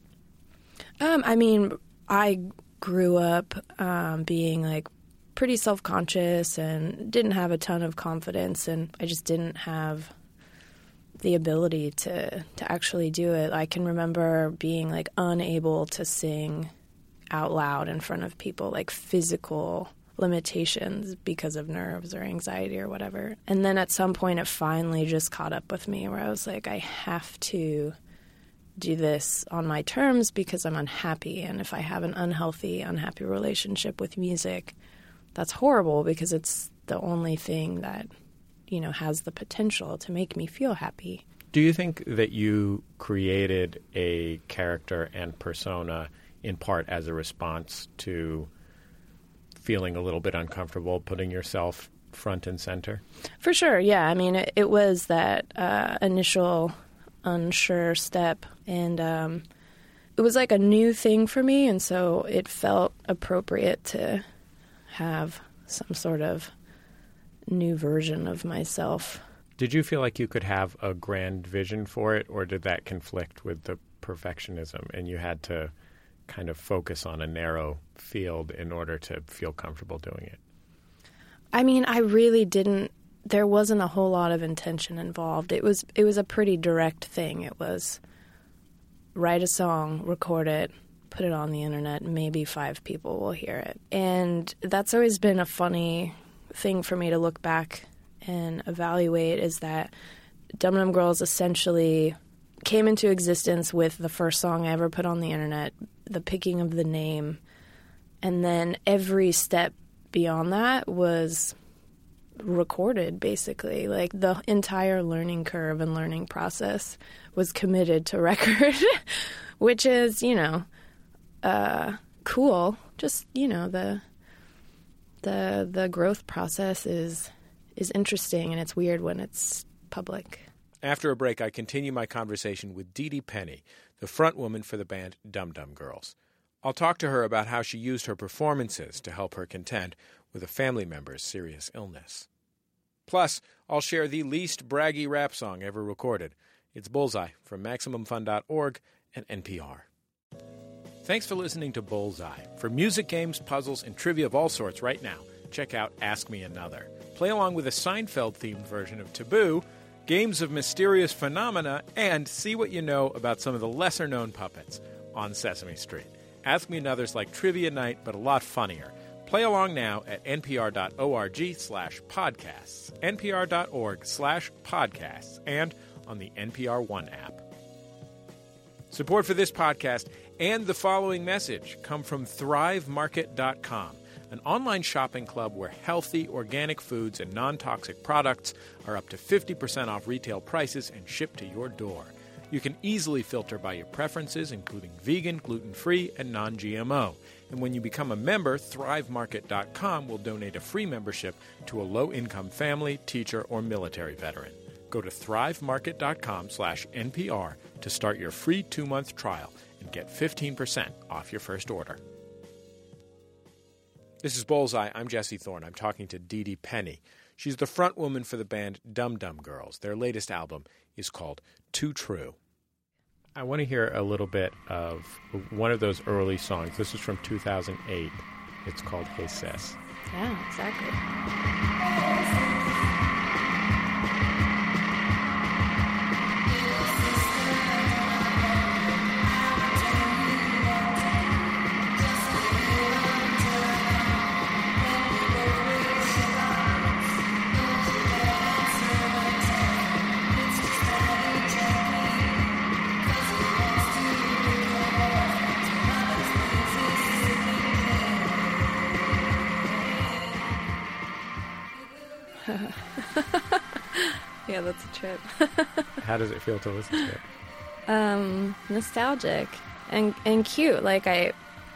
Speaker 5: Um, I mean, I grew up um, being like pretty self-conscious and didn't have a ton of confidence, and I just didn't have the ability to to actually do it. I can remember being like unable to sing out loud in front of people, like physical limitations because of nerves or anxiety or whatever. And then at some point it finally just caught up with me where I was like, I have to do this on my terms because I'm unhappy. And if I have an unhealthy, unhappy relationship with music, that's horrible because it's the only thing that, you know, has the potential to make me feel happy.
Speaker 3: Do you think that you created a character and persona in part as a response to feeling a little bit uncomfortable putting yourself front and center?
Speaker 5: For sure, yeah. I mean, it, it was that uh, initial unsure step. And um, it was like a new thing for me, and so it felt appropriate to have some sort of new version of myself.
Speaker 3: Did you feel like you could have a grand vision for it, or did that conflict with the perfectionism and you had to kind of focus on a narrow field in order to feel comfortable doing it?
Speaker 5: I mean, I really didn't, there wasn't a whole lot of intention involved. It was it was a pretty direct thing. It was write a song, record it, put it on the internet, maybe five people will hear it. And that's always been a funny thing for me to look back and evaluate, is that Dum Dum Girls essentially came into existence with the first song I ever put on the internet, the picking of the name, and then every step beyond that was recorded, basically. Like, the entire learning curve and learning process was committed to record, which is, you know, uh, cool. Just, you know, the the the growth process is is interesting, and it's weird when it's public.
Speaker 3: After a break, I continue my conversation with Dee Dee Penny, the front woman for the band Dum Dum Girls. I'll talk to her about how she used her performances to help her contend with a family member's serious illness. Plus, I'll share the least braggy rap song ever recorded. It's Bullseye from Maximum Fun dot org and N P R. Thanks for listening to Bullseye. For music, games, puzzles, and trivia of all sorts right now, check out Ask Me Another. Play along with a Seinfeld-themed version of Taboo, games of mysterious phenomena, and see what you know about some of the lesser-known puppets on Sesame Street. Ask Me Another's like trivia night, but a lot funnier. Play along now at npr.org slash podcasts, npr.org slash podcasts, and on the N P R One app. Support for this podcast and the following message come from thrive market dot com, an online shopping club where healthy, organic foods and non-toxic products are up to fifty percent off retail prices and shipped to your door. You can easily filter by your preferences, including vegan, gluten-free, and non-G M O. And when you become a member, thrive market dot com will donate a free membership to a low-income family, teacher, or military veteran. Go to thrive market dot com slash N P R to start your free two-month trial and get fifteen percent off your first order. This is Bullseye. I'm Jesse Thorne. I'm talking to Dee Dee Penny. She's the front woman for the band Dum Dum Girls. Their latest album is called Too True. I want to hear a little bit of one of those early songs. This is from two thousand eight. It's called Hey Sis.
Speaker 5: Yeah, exactly. Yeah, that's a trip.
Speaker 3: How does it feel to listen to it?
Speaker 5: Um, nostalgic and and cute. Like I,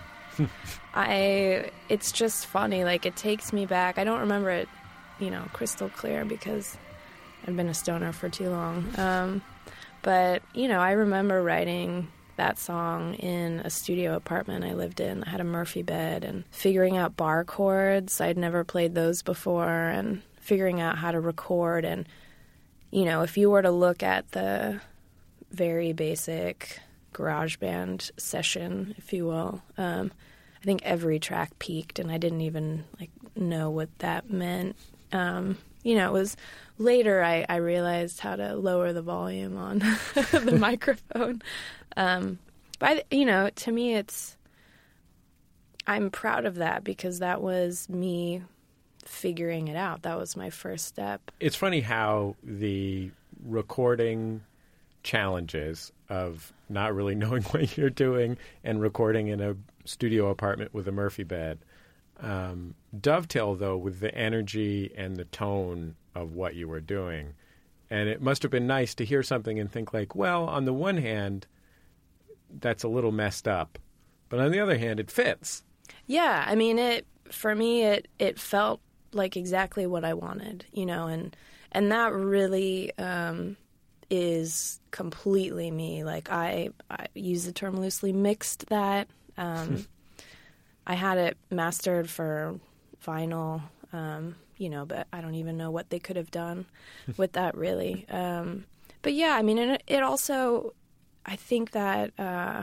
Speaker 5: I. It's just funny. Like it takes me back. I don't remember it, you know, crystal clear because I've been a stoner for too long. Um, but you know, I remember writing that song in a studio apartment I lived in. I had a Murphy bed and figuring out bar chords. I'd never played those before, and figuring out how to record. And you know, if you were to look at the very basic GarageBand session, if you will, um, I think every track peaked, and I didn't even like know what that meant. Um, you know, it was later I, I realized how to lower the volume on the microphone. Um, but, I, you know, to me, it's, I'm proud of that because that was me figuring it out. That was my first step.
Speaker 3: It's funny how the recording challenges of not really knowing what you're doing and recording in a studio apartment with a Murphy bed um, dovetail, though, with the energy and the tone of what you were doing. And it must have been nice to hear something and think like, well, on the one hand, that's a little messed up, but on the other hand, it fits.
Speaker 5: Yeah, I mean, it for me, it it felt like exactly what I wanted, you know, and and that really um, is completely me. Like, I, I use the term loosely, mixed that. Um, I had it mastered for vinyl, um, you know, but I don't even know what they could have done with that, really. Um, but, yeah, I mean, it, it also, I think that uh,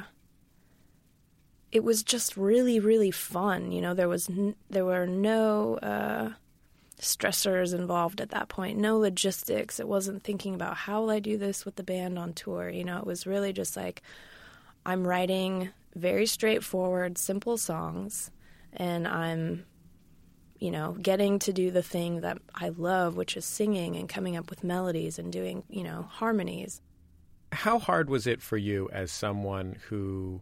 Speaker 5: it was just really, really fun. You know, there was n- there were no uh, stressors involved at that point, no logistics. It wasn't thinking about how will I do this with the band on tour. You know, it was really just like I'm writing very straightforward, simple songs, and I'm, you know, getting to do the thing that I love, which is singing and coming up with melodies and doing, you know, harmonies.
Speaker 3: How hard was it for you as someone who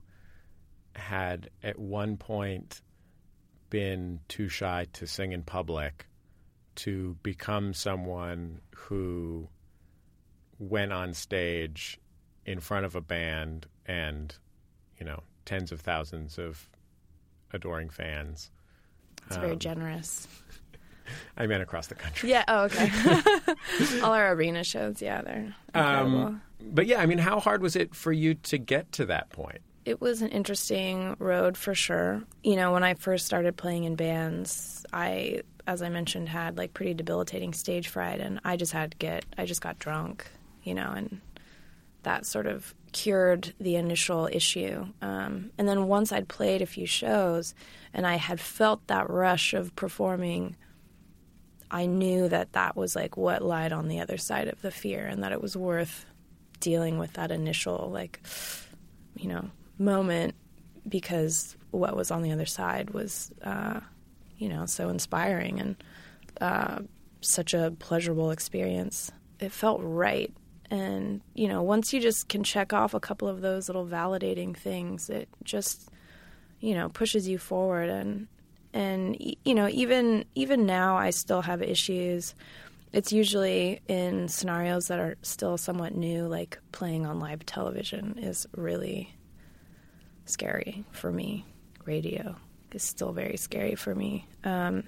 Speaker 3: had at one point been too shy to sing in public to become someone who went on stage in front of a band and, you know, tens of thousands of adoring fans?
Speaker 5: It's um, very generous.
Speaker 3: I meant across the country.
Speaker 5: Yeah, oh, okay. All our arena shows, yeah, they're incredible. Um,
Speaker 3: but yeah, I mean, how hard was it for you to get to that point?
Speaker 5: It was an interesting road for sure. You know, when I first started playing in bands, I, as I mentioned, had like pretty debilitating stage fright, and I just had to get, I just got drunk, you know, and that sort of cured the initial issue. Um, and then once I'd played a few shows and I had felt that rush of performing, I knew that that was like what lied on the other side of the fear, and that it was worth dealing with that initial, like, you know, moment, because what was on the other side was, uh, you know, so inspiring and uh, such a pleasurable experience. It felt right. And, you know, once you just can check off a couple of those little validating things, it just, you know, pushes you forward. And, and you know, even even now I still have issues. It's usually in scenarios that are still somewhat new, like playing on live television is really scary for me. Radio is still very scary for me. Um,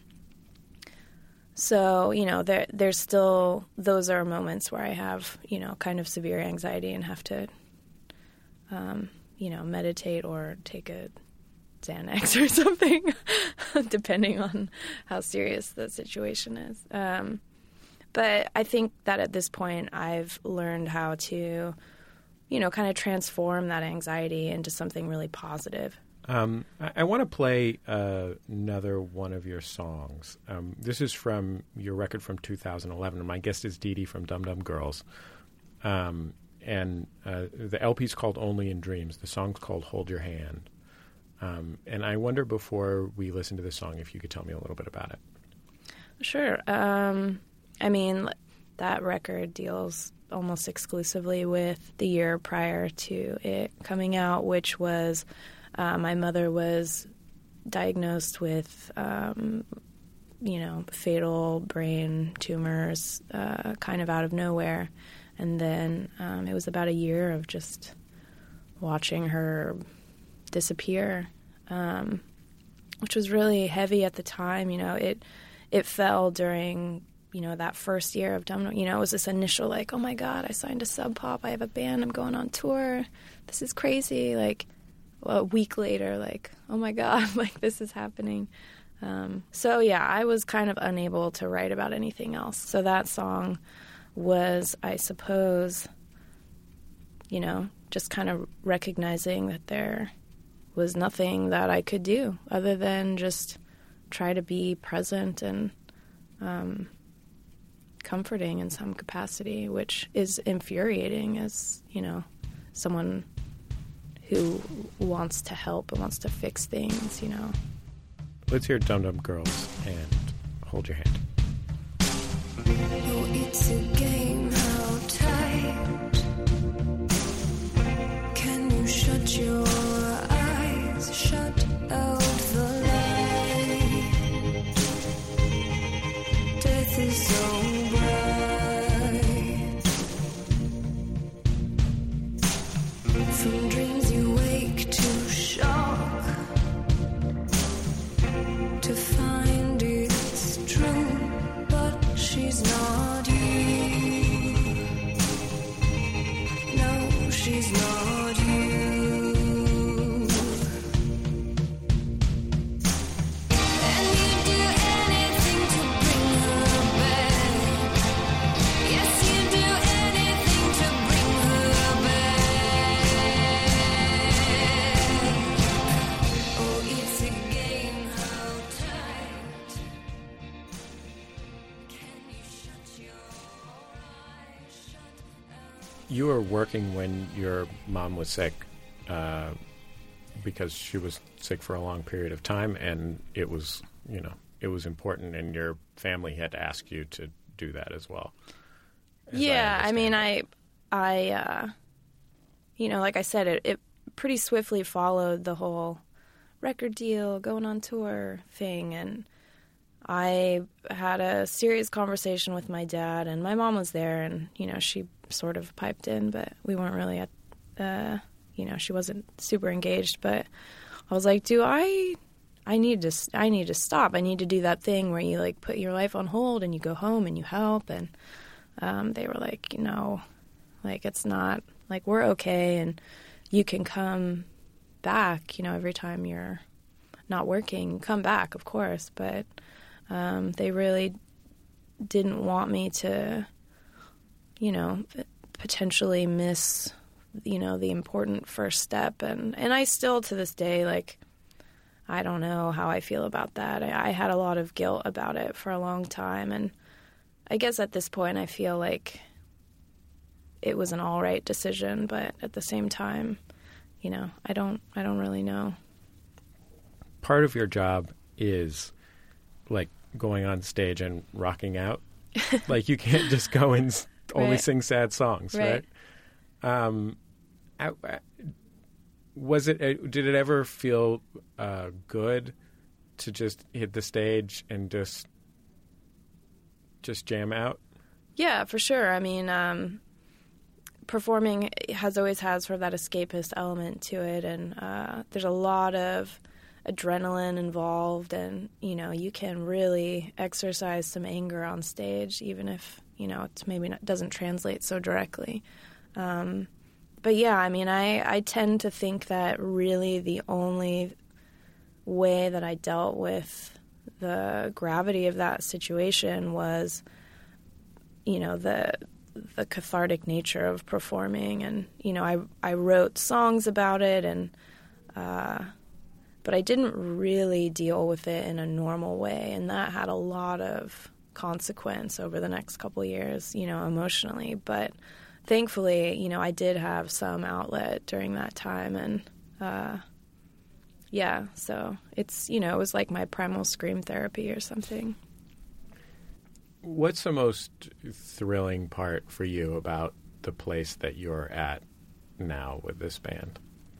Speaker 5: so, you know, there there's still, those are moments where I have, you know, kind of severe anxiety and have to, um, you know, meditate or take a Xanax or something, depending on how serious the situation is. Um, but I think that at this point I've learned how to, you know, kind of transform that anxiety into something really positive.
Speaker 3: Um, I, I want to play uh, another one of your songs. Um, this is from your record from two thousand eleven. My guest is Dee Dee from Dum Dum Girls. Um, and uh, the L P's called Only in Dreams. The song's called Hold Your Hand. Um, and I wonder, before we listen to this song, if you could tell me a little bit about it.
Speaker 5: Sure. Um, I mean, that record deals almost exclusively with the year prior to it coming out, which was uh, my mother was diagnosed with, um, you know, fatal brain tumors uh, kind of out of nowhere. And then um, it was about a year of just watching her disappear, um, which was really heavy at the time. You know, it it fell during, you know, that first year of Dum Dum. You know, it was this initial like, oh my God, I signed to Sub Pop, I have a band, I'm going on tour, this is crazy. Like, well, a week later, like, oh my God, like this is happening. Um, so yeah, I was kind of unable to write about anything else. So that song was, I suppose, you know, just kind of recognizing that there was nothing that I could do other than just try to be present and um, comforting in some capacity, which is infuriating as, you know, someone who wants to help and wants to fix things, you know.
Speaker 3: Let's hear Dum Dum Girls and Hold Your Hand.
Speaker 13: Oh, it's a game, how tight can you shut your eyes, shut out the light? Death is so bright. From dreams you wake to shock, to find it's true, but she's not you.
Speaker 3: You were working when your mom was sick uh, because she was sick for a long period of time, and it was, you know, it was important, and your family had to ask you to do that as well. As
Speaker 5: yeah,
Speaker 3: I,
Speaker 5: I mean, I, I, uh, you know, like I said, it, it pretty swiftly followed the whole record deal, going on tour thing, and I had a serious conversation with my dad, and my mom was there, and, you know, she sort of piped in, but we weren't really at, uh, you know, she wasn't super engaged, but I was like, do I, I need to, I need to stop. I need to do that thing where you, like, put your life on hold and you go home and you help, and um, they were like, you know, like, it's not, like, we're okay, and you can come back, you know, every time you're not working, come back, of course, but Um, they really didn't want me to, you know, potentially miss, you know, the important first step. And, and I still, to this day, like, I don't know how I feel about that. I, I had a lot of guilt about it for a long time. And I guess at this point I feel like it was an all right decision. But at the same time, you know, I don't, I don't really know.
Speaker 3: Part of your job is, like, going on stage and rocking out. Like, you can't just go and only
Speaker 5: Right.
Speaker 3: sing sad songs, right? right? Um, I, I, was it? Uh, did it ever feel uh, good to just hit the stage and just just jam out?
Speaker 5: Yeah, for sure. I mean, um, performing has always had sort of that escapist element to it, and uh, there's a lot of adrenaline involved, and, you know, you can really exercise some anger on stage, even if, you know, it's maybe not, doesn't translate so directly. Um, but yeah, I mean, I, I tend to think that really the only way that I dealt with the gravity of that situation was, you know, the the cathartic nature of performing, and, you know, I I wrote songs about it, and uh but I didn't really deal with it in a normal way, and that had a lot of consequence over the next couple of years, you know, emotionally. But thankfully, you know, I did have some outlet during that time, and uh, yeah, so it's, you know, it was like my primal scream therapy or something.
Speaker 3: What's the most thrilling part for you about the place that you're at now with this band?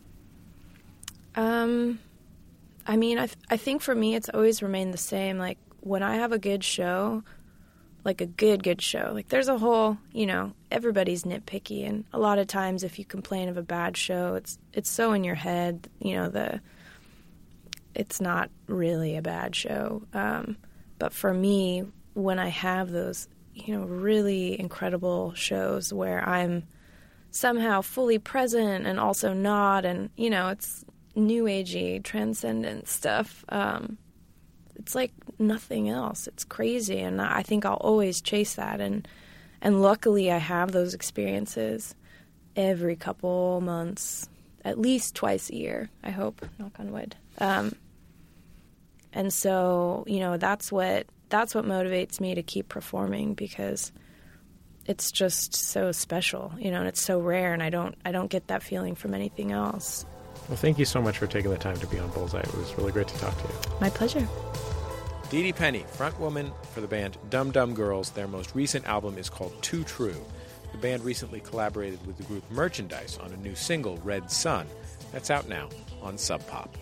Speaker 5: Um... I mean, I th- I think for me it's always remained the same. Like, when I have a good show, like a good, good show, like, there's a whole, you know, everybody's nitpicky, and a lot of times if you complain of a bad show, it's it's so in your head, you know, the it's not really a bad show. Um, but for me, when I have those, you know, really incredible shows where I'm somehow fully present and also not, and, you know, it's new agey, transcendent stuff. Um, it's like nothing else. It's crazy, and I think I'll always chase that. And and luckily, I have those experiences every couple months, at least twice a year. I hope, knock on wood. Um, and so, you know, that's what that's what motivates me to keep performing, because it's just so special, you know, and it's so rare, and I don't I don't get that feeling from anything else.
Speaker 3: Well, thank you so much for taking the time to be on Bullseye. It was really great to talk to you.
Speaker 5: My pleasure.
Speaker 3: Dee Dee Penny, frontwoman for the band Dum Dum Girls. Their most recent album is called Too True. The band recently collaborated with the group Merchandise on a new single, Red Sun. That's out now on Sub Pop.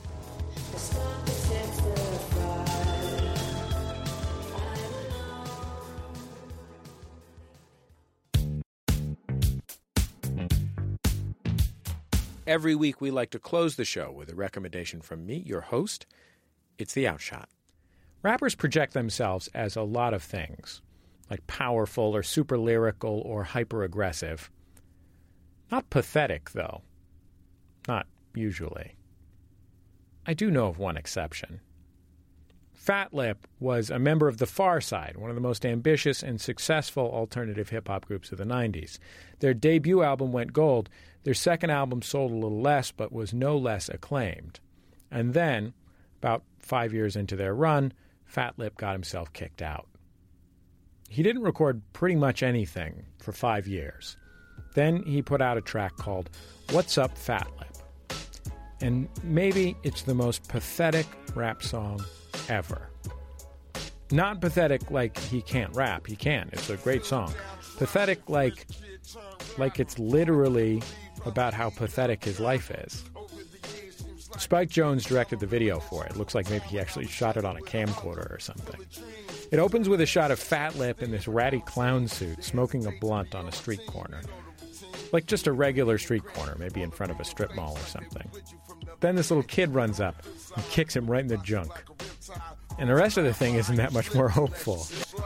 Speaker 3: Every week, we like to close the show with a recommendation from me, your host. It's The Outshot. Rappers project themselves as a lot of things, like powerful or super lyrical or hyper-aggressive. Not pathetic, though. Not usually. I do know of one exception. Fat Lip was a member of the Far Side, one of the most ambitious and successful alternative hip-hop groups of the nineties. Their debut album went gold. Their second album sold a little less, but was no less acclaimed. And then, about five years into their run, Fat Lip got himself kicked out. He didn't record pretty much anything for five years. Then he put out a track called What's Up, Fat Lip? And maybe it's the most pathetic rap song ever. Not pathetic like he can't rap. He can. It's a great song. Pathetic like, like it's literally about how pathetic his life is. Spike Jonze directed the video for it. It looks like maybe he actually shot it on a camcorder or something. It opens with a shot of Fat Lip in this ratty clown suit smoking a blunt on a street corner. Like just a regular street corner, maybe in front of a strip mall or something. Then this little kid runs up and kicks him right in the junk. And the rest of the thing isn't that much more hopeful.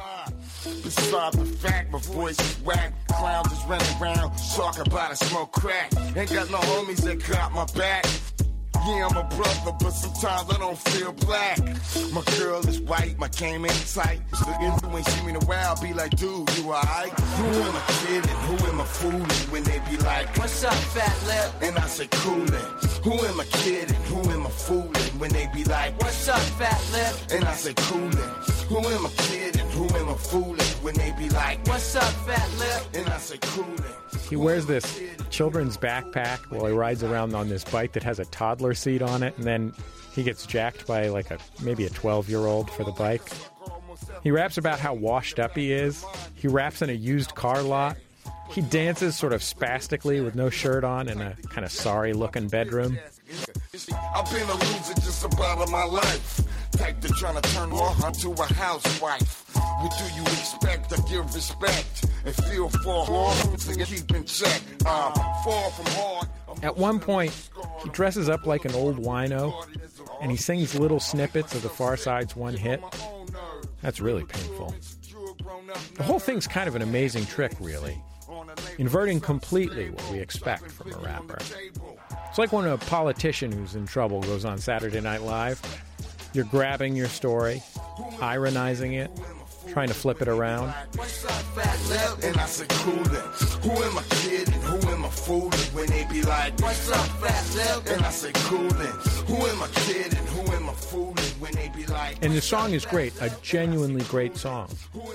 Speaker 14: Beside the fact, my voice is whack. Clowns is running around, talking about a smoke crack. Ain't got no homies that got my back. Yeah, I'm a brother, but sometimes I don't feel black. My girl is white, my game ain't tight. Looking through and see me in a while, be like, dude, you alright? Who am I kidding? Who am I fooling? When they be like, what's up, fat lip? And I say, coolin'. Who am I kidding? Who am I fooling? When they be like, what's up, fat lip? And I say, coolin'. Who am I kidding? Who am I fooling? When they be like, what's up, fat lip? And I say, coolin'.
Speaker 3: He wears this children's backpack while he rides around on this bike that has a toddler seat on it, and then he gets jacked by like a maybe a twelve-year-old for the bike. He raps about how washed up he is. He raps in a used car lot. He dances sort of spastically with no shirt on in a kind of sorry-looking bedroom.
Speaker 14: I've been a loser just about all my life. Type to trying to turn her into a housewife. What do you expect? I give respect and feel for her to keep in check. I'm far from hard.
Speaker 3: At one point, he dresses up like an old wino, and he sings little snippets of the Far Side's one hit. That's really painful. The whole thing's kind of an amazing trick, really, inverting completely what we expect from a rapper. It's like when a politician who's in trouble goes on Saturday Night Live. You're grabbing your story, ironizing it, trying to flip it around.
Speaker 14: What's up, fat lip? And I say, coolin'. Who am I kidding? Who am I fooling? When they be like, what's up, fat lip? And I say, coolin'. Who am I kidding? Who am I fooling? When they be like,
Speaker 3: and the song is great, a genuinely great song.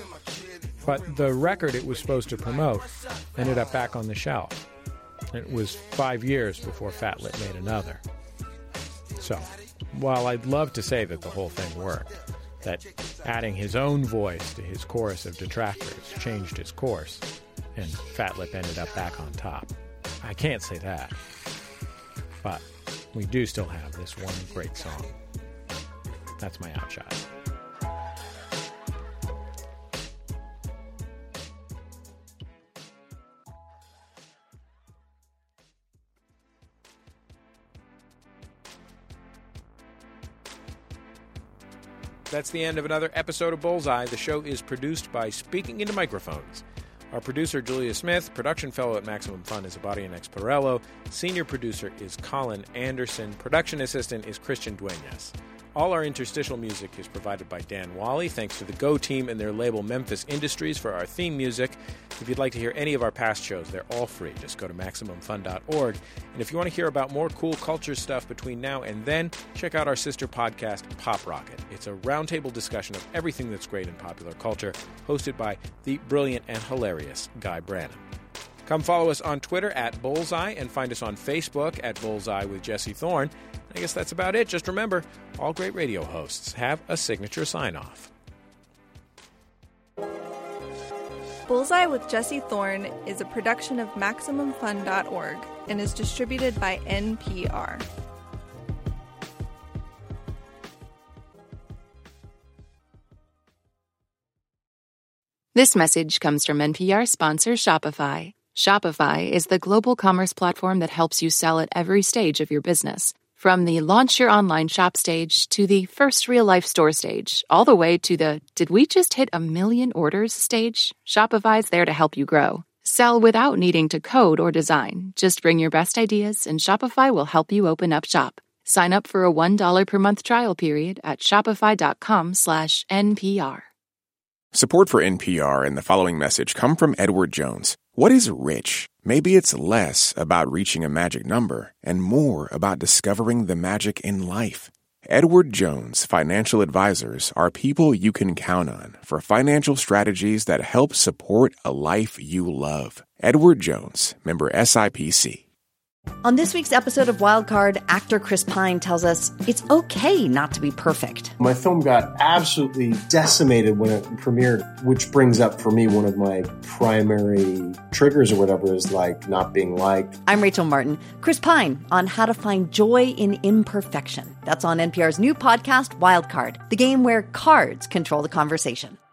Speaker 3: But the record it was supposed to promote ended up back on the shelf. It was five years before Fat Lip made another. So, while I'd love to say that the whole thing worked, that adding his own voice to his chorus of detractors changed his course, and Fat Lip ended up back on top, I can't say that. But we do still have this one great song. That's my outshot. That's the end of another episode of Bullseye. The show is produced by Speaking Into Microphones. Our producer, Julia Smith, production fellow at Maximum Fun is Abadia Nexparello, senior producer is Colin Anderson, production assistant is Christian Duenas. All our interstitial music is provided by Dan Wally. Thanks to the Go team and their label Memphis Industries for our theme music. If you'd like to hear any of our past shows, they're all free. Just go to maximum fun dot org. And if you want to hear about more cool culture stuff between now and then, check out our sister podcast, Pop Rocket. It's a roundtable discussion of everything that's great in popular culture, hosted by the brilliant and hilarious Guy Branum. Come follow us on Twitter at Bullseye and find us on Facebook at Bullseye with Jesse Thorne. I guess that's about it. Just remember, all great radio hosts have a signature sign-off.
Speaker 2: Bullseye with Jesse Thorne is a production of maximum fun dot org and is distributed by N P R.
Speaker 15: This message comes from N P R sponsor Shopify. Shopify is the global commerce platform that helps you sell at every stage of your business. From the launch your online shop stage to the first real life store stage, all the way to the did we just hit a million orders stage? Shopify's there to help you grow. Sell without needing to code or design. Just bring your best ideas and Shopify will help you open up shop. Sign up for a one dollar per month trial period at shopify.com slash NPR.
Speaker 1: Support for N P R and the following message come from Edward Jones. What is rich? Maybe it's less about reaching a magic number and more about discovering the magic in life. Edward Jones Financial Advisors are people you can count on for financial strategies that help support a life you love. Edward Jones, member S I P C.
Speaker 16: On this week's episode of Wildcard, actor Chris Pine tells us it's okay not to be perfect.
Speaker 17: My film got absolutely decimated when it premiered, which brings up for me one of my primary triggers or whatever is like not being liked.
Speaker 16: I'm Rachel Martin. Chris Pine on how to find joy in imperfection. That's on N P R's new podcast, Wildcard, the game where cards control the conversation.